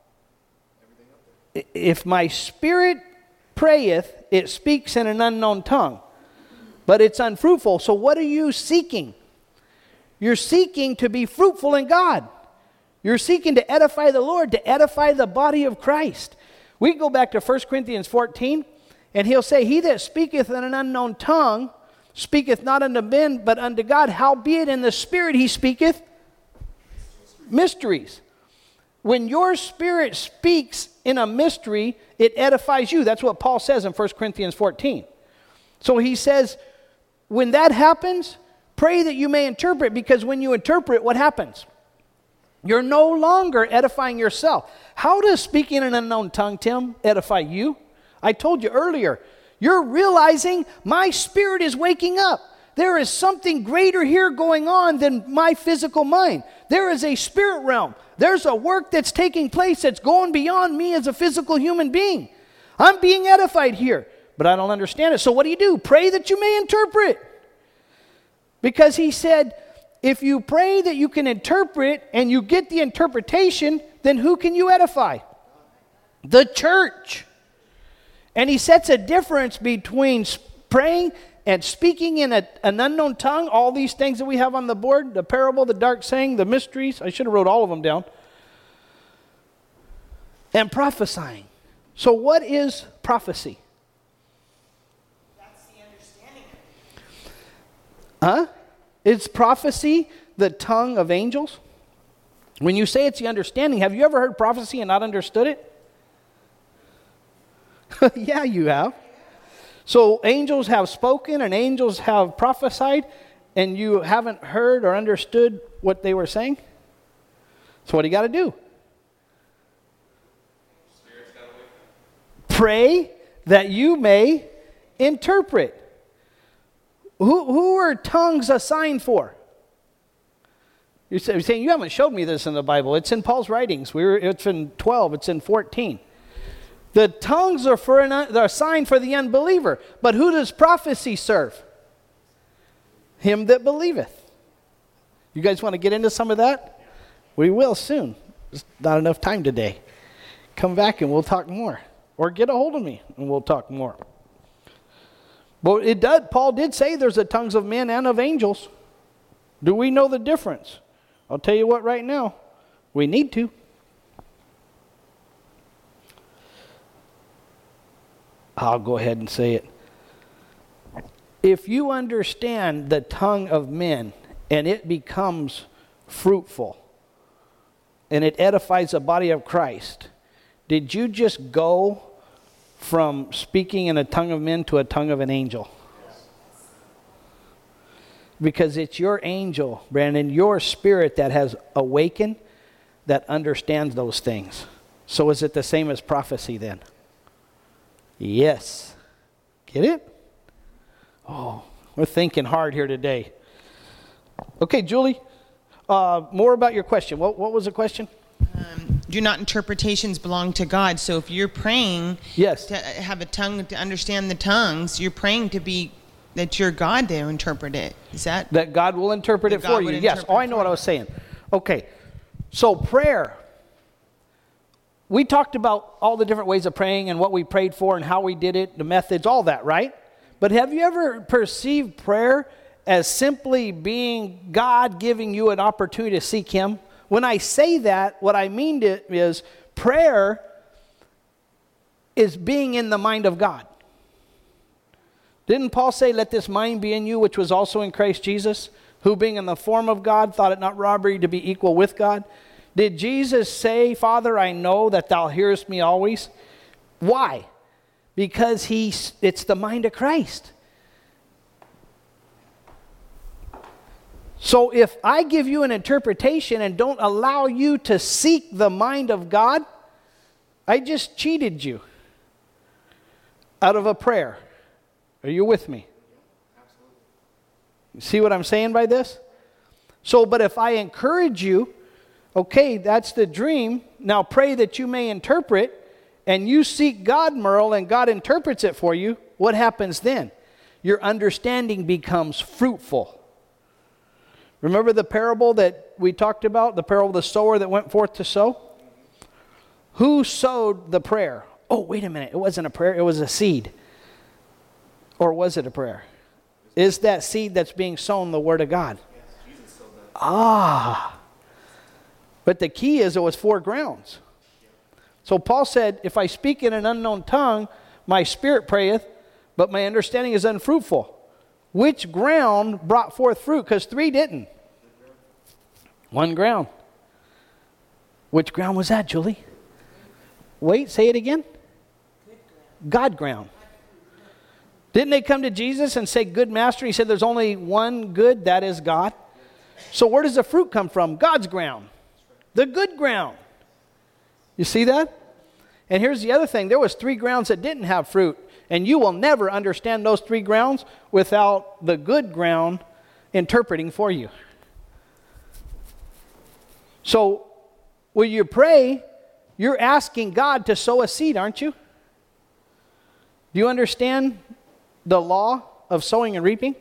Speaker 1: If my spirit prayeth, it speaks in an unknown tongue, but it's unfruitful. So what are you seeking? You're seeking to be fruitful in God. You're seeking to edify the Lord, to edify the body of Christ. We go back to 1 Corinthians 14, And he'll say, he that speaketh in an unknown tongue speaketh not unto men, but unto God. Howbeit in the spirit he speaketh mysteries. When your spirit speaks in a mystery, it edifies you. That's what Paul says in 1 Corinthians 14. So he says, when that happens, pray that you may interpret, because when you interpret, what happens? You're no longer edifying yourself. How does speaking in an unknown tongue, Tim, edify you? I told you earlier, you're realizing my spirit is waking up. There is something greater here going on than my physical mind. There is a spirit realm. There's a work that's taking place that's going beyond me as a physical human being. I'm being edified here, but I don't understand it. So what do? Pray that you may interpret. Because he said, if you pray that you can interpret and you get the interpretation, then who can you edify? The church. And he sets a difference between praying and speaking in an unknown tongue, all these things that we have on the board, the parable, the dark saying, the mysteries. I should have wrote all of them down. And prophesying. So what is prophecy?
Speaker 3: That's the understanding of it.
Speaker 1: Huh? Is prophecy the tongue of angels? When you say it's the understanding, have you ever heard prophecy and not understood it? Yeah, you have. So angels have spoken and angels have prophesied, and you haven't heard or understood what they were saying? So what do you got to do? Pray that you may interpret. Who are tongues assigned for? You're saying, you haven't showed me this in the Bible. It's in Paul's writings. It's in 12. It's in 14. The tongues are they're assigned for the unbeliever. But who does prophecy serve? Him that believeth. You guys want to get into some of that? We will soon. There's not enough time today. Come back and we'll talk more. Or get a hold of me and we'll talk more. But Paul did say there's the tongues of men and of angels. Do we know the difference? I'll tell you what right now. We need to. I'll go ahead and say it. If you understand the tongue of men and it becomes fruitful and it edifies the body of Christ, did you just go from speaking in a tongue of men to a tongue of an angel? Because it's your angel, Brandon, your spirit that has awakened, that understands those things. So is it the same as prophecy then? Yes. Get it? Oh, we're thinking hard here today. Okay, Julie, more about your question. What was the question?
Speaker 3: Do not interpretations belong to God? So if you're praying
Speaker 1: yes.
Speaker 3: to have a tongue to understand the tongues, you're praying to be that you're God to interpret it. Is that
Speaker 1: God will interpret it for you? Yes. Oh, I know what I was saying. Okay. So prayer. We talked about all the different ways of praying and what we prayed for and how we did it, the methods, all that, right? But have you ever perceived prayer as simply being God giving you an opportunity to seek Him? When I say that, what I mean is prayer is being in the mind of God. Didn't Paul say, let this mind be in you, which was also in Christ Jesus, who being in the form of God, thought it not robbery to be equal with God? Did Jesus say, Father, I know that thou hearest me always? Why? Because it's the mind of Christ. So if I give you an interpretation and don't allow you to seek the mind of God, I just cheated you out of a prayer. Are you with me? Absolutely. See what I'm saying by this? So, but if I encourage you, okay, that's the dream. Now pray that you may interpret, and you seek God, Merle, and God interprets it for you. What happens then? Your understanding becomes fruitful. Remember the parable that we talked about? The parable of the sower that went forth to sow? Who sowed the prayer? Oh, wait a minute. It wasn't a prayer. It was a seed. Or was it a prayer? Is that seed that's being sown the Word of God?
Speaker 4: Yes, Jesus sowed that.
Speaker 1: Ah. But the key is it was 4 grounds. So Paul said, if I speak in an unknown tongue, My spirit prayeth, but my understanding is unfruitful. Which ground brought forth fruit? Because 3 didn't. 1 ground. Which ground was that, Julie? Wait, say it again. God ground. Didn't they come to Jesus and say, good master? He said there's only one good, that is God. So where does the fruit come from? God's ground. The good ground. You see that? And here's the other thing. There was 3 grounds that didn't have fruit. And you will never understand those 3 grounds without the good ground interpreting for you. So when you pray, you're asking God to sow a seed, aren't you? Do you understand the law of sowing and reaping?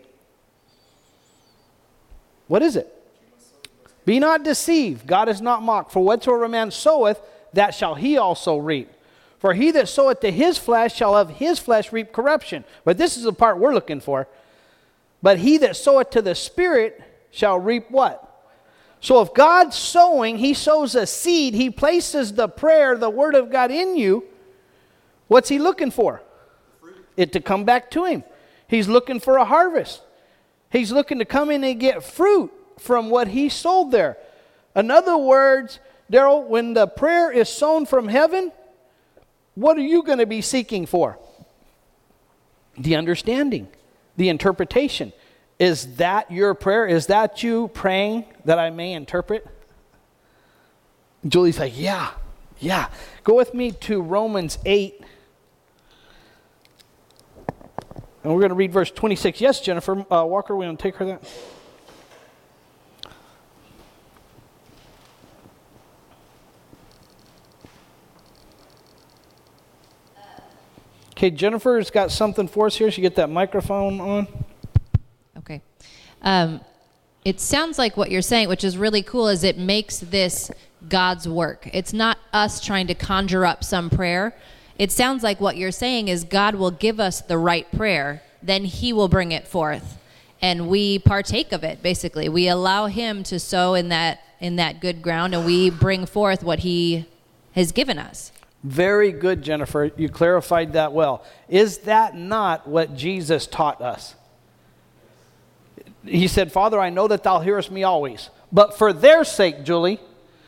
Speaker 1: What is it? Be not deceived. God is not mocked. For whatsoever a man soweth, that shall he also reap. For he that soweth to his flesh shall of his flesh reap corruption. But this is the part we're looking for. But he that soweth to the Spirit shall reap what? So if God's sowing, he sows a seed, he places the prayer, the word of God in you, what's he looking for? It to come back to him. He's looking for a harvest. He's looking to come in and get fruit from what he sowed there. In other words, Daryl, when the prayer is sown from heaven, what are you going to be seeking for? The understanding, the interpretation. Is that your prayer? Is that you praying that I may interpret? Julie's like, yeah. Go with me to Romans 8. And we're going to read verse 26. Yes, Jennifer Walker, we want to take her that. Okay, Jennifer's got something for us here. She get that microphone on.
Speaker 6: Okay. It sounds like what you're saying, which is really cool, is it makes this God's work. It's not us trying to conjure up some prayer. It sounds like what you're saying is God will give us the right prayer, then he will bring it forth, and we partake of it, basically. We allow him to sow in that good ground, and we bring forth what he has given us.
Speaker 1: Very good, Jennifer. You clarified that well. Is that not what Jesus taught us? He said, Father, I know that thou hearest me always. But for their sake, Julie,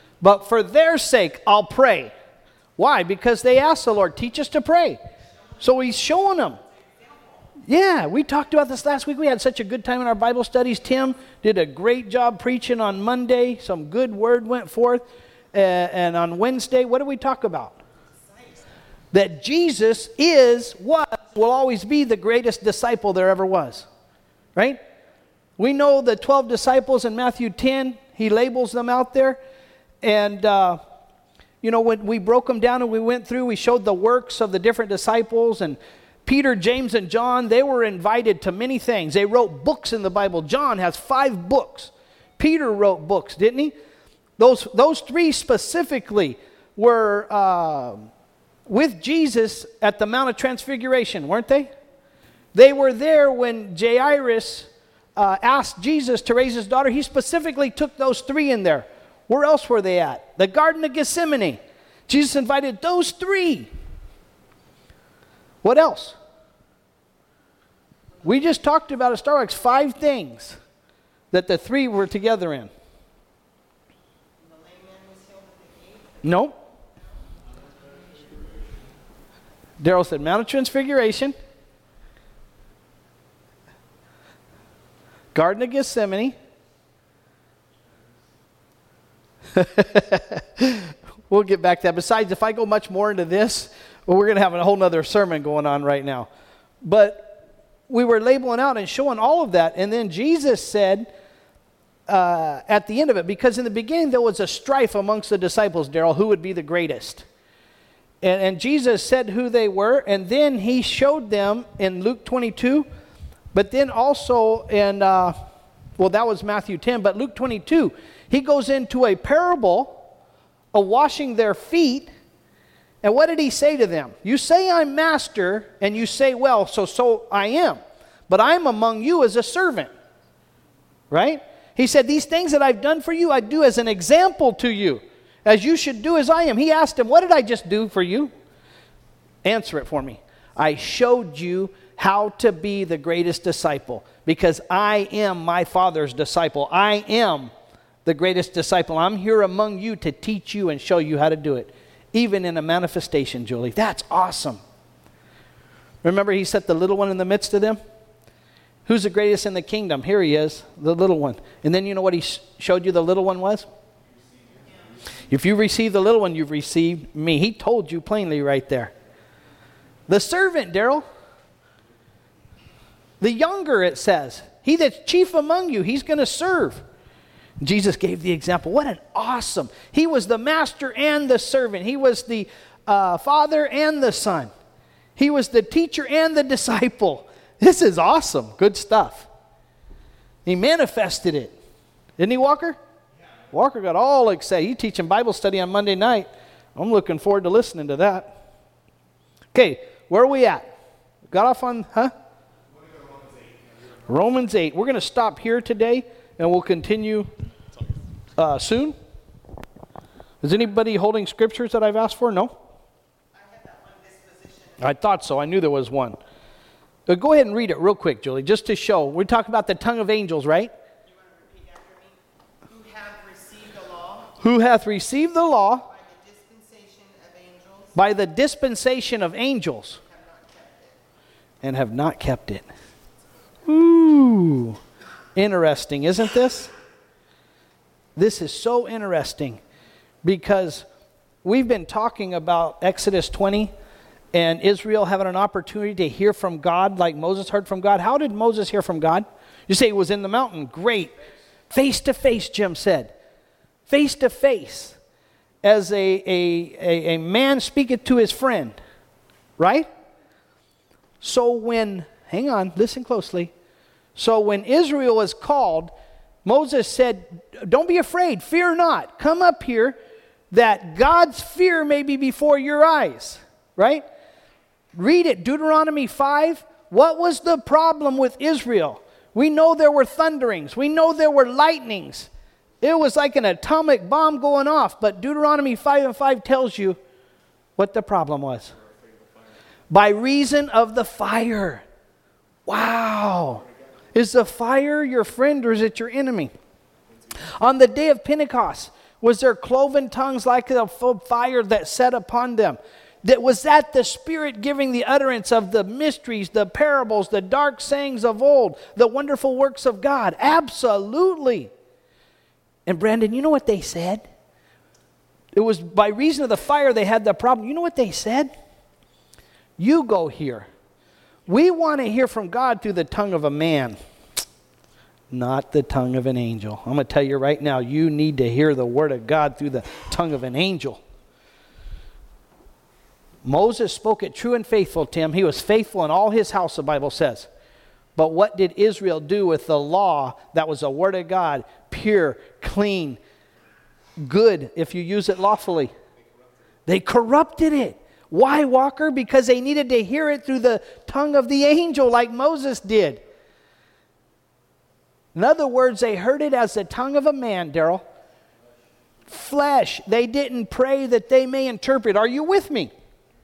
Speaker 1: I'll pray. Why? Because they asked the Lord, teach us to pray. So he's showing them. Yeah, we talked about this last week. We had such a good time in our Bible studies. Tim did a great job preaching on Monday. Some good word went forth. And on Wednesday, what did we talk about? That Jesus will always be the greatest disciple there ever was. Right? We know the 12 disciples in Matthew 10. He labels them out there. And, when we broke them down and we went through, we showed the works of the different disciples. And Peter, James, and John, they were invited to many things. They wrote books in the Bible. John has 5 books. Peter wrote books, didn't he? Those 3 specifically were with Jesus at the Mount of Transfiguration, weren't they? They were there when Jairus asked Jesus to raise his daughter. He specifically took those 3 in there. Where else were they at? The Garden of Gethsemane. Jesus invited those 3. What else? We just talked about at Starbucks 5 things that the 3 were together in. No. Daryl said Mount of Transfiguration, Garden of Gethsemane. We'll get back to that. Besides, if I go much more into this, we're going to have a whole other sermon going on right now. But we were labeling out and showing all of that. And then Jesus said at the end of it, because in the beginning there was a strife amongst the disciples, Daryl, who would be the greatest. And Jesus said who they were, and then he showed them in Luke 22, but then also in, that was Matthew 10, but Luke 22, he goes into a parable of washing their feet, and what did he say to them? You say I'm master, and you say, well, so I am, but I'm among you as a servant, right? He said, these things that I've done for you, I do as an example to you, as you should do as I am. He asked him, what did I just do for you? Answer it for me. I showed you how to be the greatest disciple because I am my Father's disciple. I am the greatest disciple. I'm here among you to teach you and show you how to do it, even in a manifestation, Julie. That's awesome. Remember, he set the little one in the midst of them? Who's the greatest in the kingdom? Here he is, the little one. And then you know what he showed you the little one was? If you receive the little one, you've received me. He told you plainly right there. The servant, Daryl. The younger, it says. He that's chief among you, he's going to serve. Jesus gave the example. What an awesome. He was the master and the servant. He was the father and the son. He was the teacher and the disciple. This is awesome. Good stuff. He manifested it. Didn't he, Walker? Yeah. Walker got all excited. He's teaching Bible study on Monday night. I'm looking forward to listening to that. Okay, where are we at? Got off on, Romans 8. We're going to stop here today, and we'll continue soon. Is anybody holding scriptures that I've asked for? No?
Speaker 3: I had that one disposition.
Speaker 1: I thought so. I knew there was one. Go ahead and read it real quick, Julie, just to show. We're talking about the tongue of angels, right?
Speaker 3: You want to repeat after me? Who hath received the law?
Speaker 1: Who hath received the law
Speaker 3: By the dispensation of angels.
Speaker 1: by the dispensation of angels
Speaker 3: Have not kept it.
Speaker 1: and have not kept it. Ooh, interesting, isn't this? This is so interesting because we've been talking about Exodus 20 and Israel having an opportunity to hear from God like Moses heard from God. How did Moses hear from God? You say it was in the mountain. Great. Face to face, Jim said. Face to face. As a man speaketh to his friend. Right? So when, hang on, listen closely. So when Israel is called, Moses said, don't be afraid, fear not. Come up here that God's fear may be before your eyes. Right? Read it, Deuteronomy 5. What was the problem with Israel? We know there were thunderings. We know there were lightnings. It was like an atomic bomb going off. But Deuteronomy 5:5 tells you what the problem was. By reason of the fire. Wow. Is the fire your friend or is it your enemy? On the day of Pentecost, was there cloven tongues like a fire that set upon them? Was that the Spirit giving the utterance of the mysteries, the parables, the dark sayings of old, the wonderful works of God? Absolutely. And Brandon, you know what they said? It was by reason of the fire they had the problem. You know what they said? You go here. We want to hear from God through the tongue of a man, not the tongue of an angel. I'm going to tell you right now, you need to hear the word of God through the tongue of an angel. Moses spoke it true and faithful, Tim. He was faithful in all his house, the Bible says. But what did Israel do with the law that was the word of God, pure, clean, good, if you use it lawfully? They corrupted it. Why, Walker? Because they needed to hear it through the tongue of the angel like Moses did. In other words, they heard it as the tongue of a man, Daryl. Flesh. They didn't pray that they may interpret. Are you with me?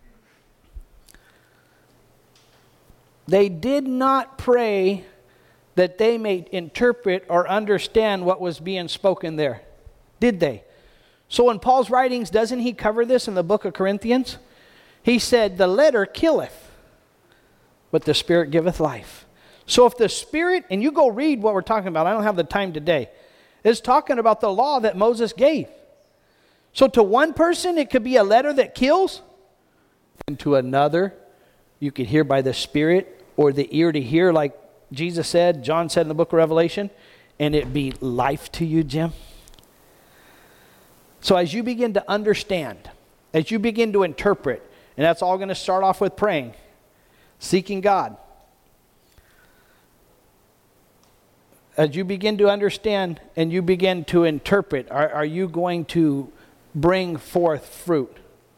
Speaker 1: They did not pray that they may interpret or understand what was being spoken there. Did they? So in Paul's writings, doesn't he cover this in the book of Corinthians? He said, the letter killeth, but the Spirit giveth life. So if the Spirit, and you go read what we're talking about, I don't have the time today, is talking about the law that Moses gave. So to one person, it could be a letter that kills, and to another, you could hear by the Spirit or the ear to hear, like Jesus said, John said in the book of Revelation, and it be life to you, Jim. So as you begin to understand, as you begin to interpret, and that's all going to start off with praying, seeking God. As you begin to understand and you begin to interpret, are you going to bring forth fruit?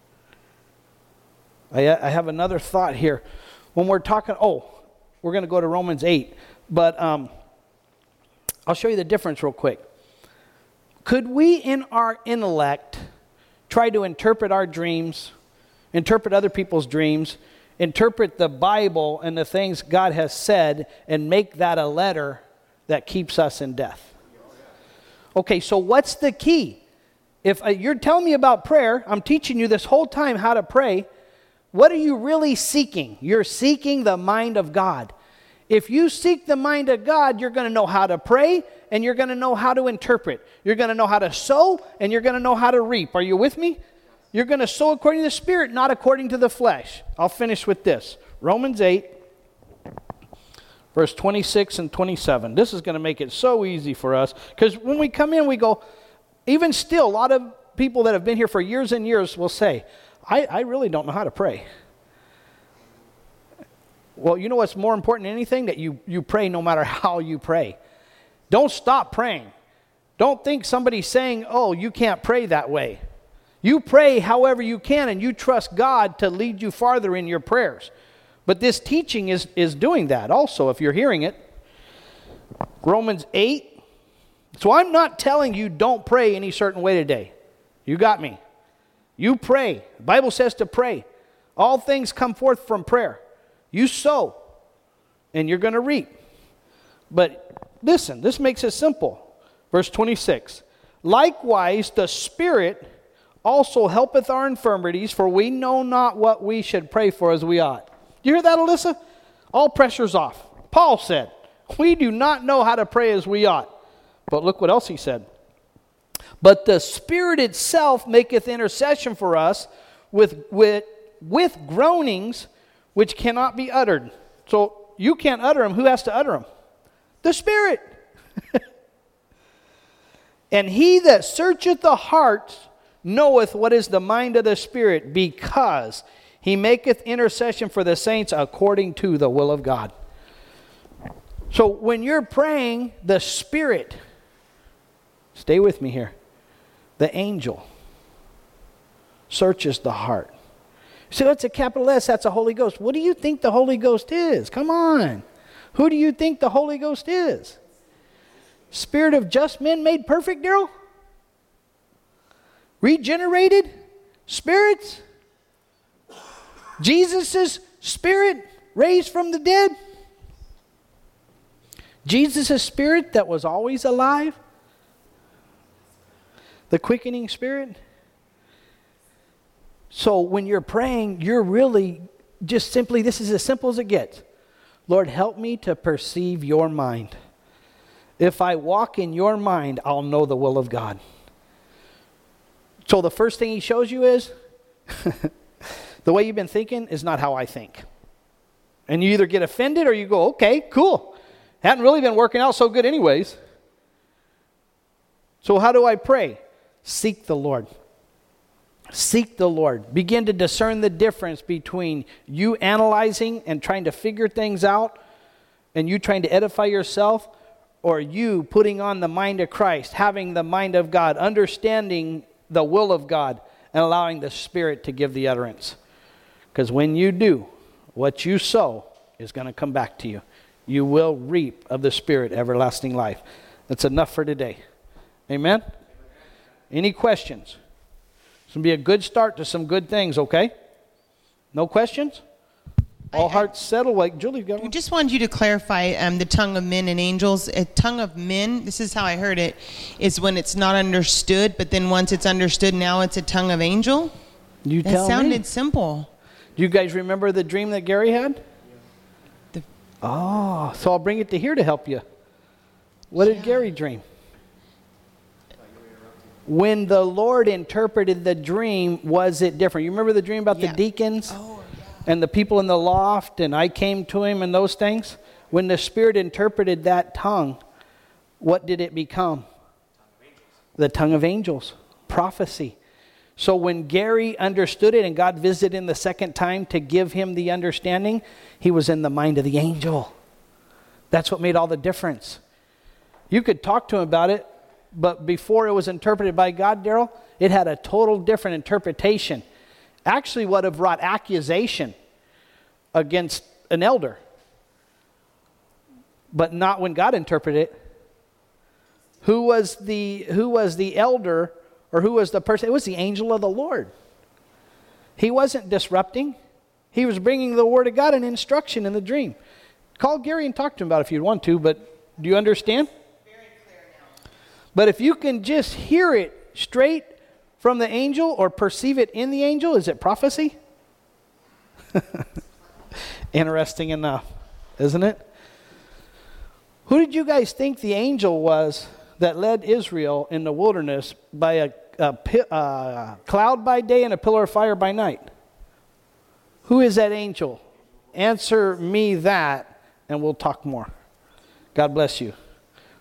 Speaker 1: I have another thought here. When we're talking, we're going to go to Romans 8, but I'll show you the difference real quick. Could we in our intellect try to interpret our dreams, interpret other people's dreams, interpret the Bible and the things God has said and make that a letter that keeps us in death. Okay, so what's the key? If you're telling me about prayer, I'm teaching you this whole time how to pray. What are you really seeking? You're seeking the mind of God. If you seek the mind of God, you're going to know how to pray and you're going to know how to interpret. You're going to know how to sow and you're going to know how to reap. Are you with me? You're going to sow according to the Spirit, not according to the flesh. I'll finish with this. Romans 8, verse 26 and 27. This is going to make it so easy for us. Because when we come in, we go, even still, a lot of people that have been here for years and years will say, I really don't know how to pray. Well, you know what's more important than anything? That you pray no matter how you pray. Don't stop praying. Don't think somebody's saying, oh, you can't pray that way. You pray however you can, and you trust God to lead you farther in your prayers. But this teaching is doing that also, if you're hearing it. Romans 8. So I'm not telling you don't pray any certain way today. You got me. You pray. The Bible says to pray. All things come forth from prayer. You sow, and you're going to reap. But listen, this makes it simple. Verse 26. Likewise, the Spirit also helpeth our infirmities, for we know not what we should pray for as we ought. You hear that, Alyssa? All pressure's off. Paul said, we do not know how to pray as we ought. But look what else he said. But the Spirit itself maketh intercession for us with groanings which cannot be uttered. So you can't utter them. Who has to utter them? The Spirit. And he that searcheth the hearts knoweth what is the mind of the Spirit, because he maketh intercession for the saints according to the will of God. So when you're praying, the Spirit, stay with me here, the angel searches the heart. So that's a capital S, that's a Holy Ghost. What do you think the Holy Ghost is? Come on. Who do you think the Holy Ghost is? Spirit of just men made perfect, Daryl? Regenerated spirits? Jesus' Spirit raised from the dead? Jesus' Spirit that was always alive? The quickening Spirit? So when you're praying, you're really just simply, this is as simple as it gets. Lord, help me to perceive your mind. If I walk in your mind, I'll know the will of God. So the first thing he shows you is, the way you've been thinking is not how I think. And you either get offended or you go, okay, cool. Hadn't really been working out so good anyways. So how do I pray? Seek the Lord. Seek the Lord. Begin to discern the difference between you analyzing and trying to figure things out and you trying to edify yourself, or you putting on the mind of Christ, having the mind of God, understanding the will of God, and allowing the Spirit to give the utterance. Because when you do, what you sow is going to come back to you. You will reap of the Spirit everlasting life. That's enough for today. Amen? Any questions? It's going to be a good start to some good things, okay? No questions? All hearts settled, like Julie got one.
Speaker 3: We just wanted you to clarify the tongue of men and angels. A tongue of men, this is how I heard it, is when it's not understood, but then once it's understood, now it's a tongue of angel.
Speaker 1: You tell me.
Speaker 3: It sounded simple.
Speaker 1: Do you guys remember the dream that Gary had? So I'll bring it to here to help you. What did Gary dream? When the Lord interpreted the dream, was it different? You remember the dream about the deacons and the people in the loft, and I came to him and those things? When the Spirit interpreted that tongue, what did it become? The tongue of angels. Prophecy. So when Gary understood it and God visited him the second time to give him the understanding, he was in the mind of the angel. That's what made all the difference. You could talk to him about it, but before it was interpreted by God, Daryl, it had a total different interpretation. Actually, would have brought accusation against an elder, but not when God interpreted it. Who was the elder, or who was the person? It was the angel of the Lord. He wasn't disrupting. He was bringing the Word of God and instruction in the dream. Call Gary and talk to him about it if you want to, but do you understand?
Speaker 3: Very clear now.
Speaker 1: But if you can just hear it straight from the angel or perceive it in the angel, is it prophecy? Interesting enough, isn't it? Who did you guys think the angel was that led Israel in the wilderness by a cloud by day and a pillar of fire by night? Who is that angel? Answer me that, and we'll talk more. God bless you.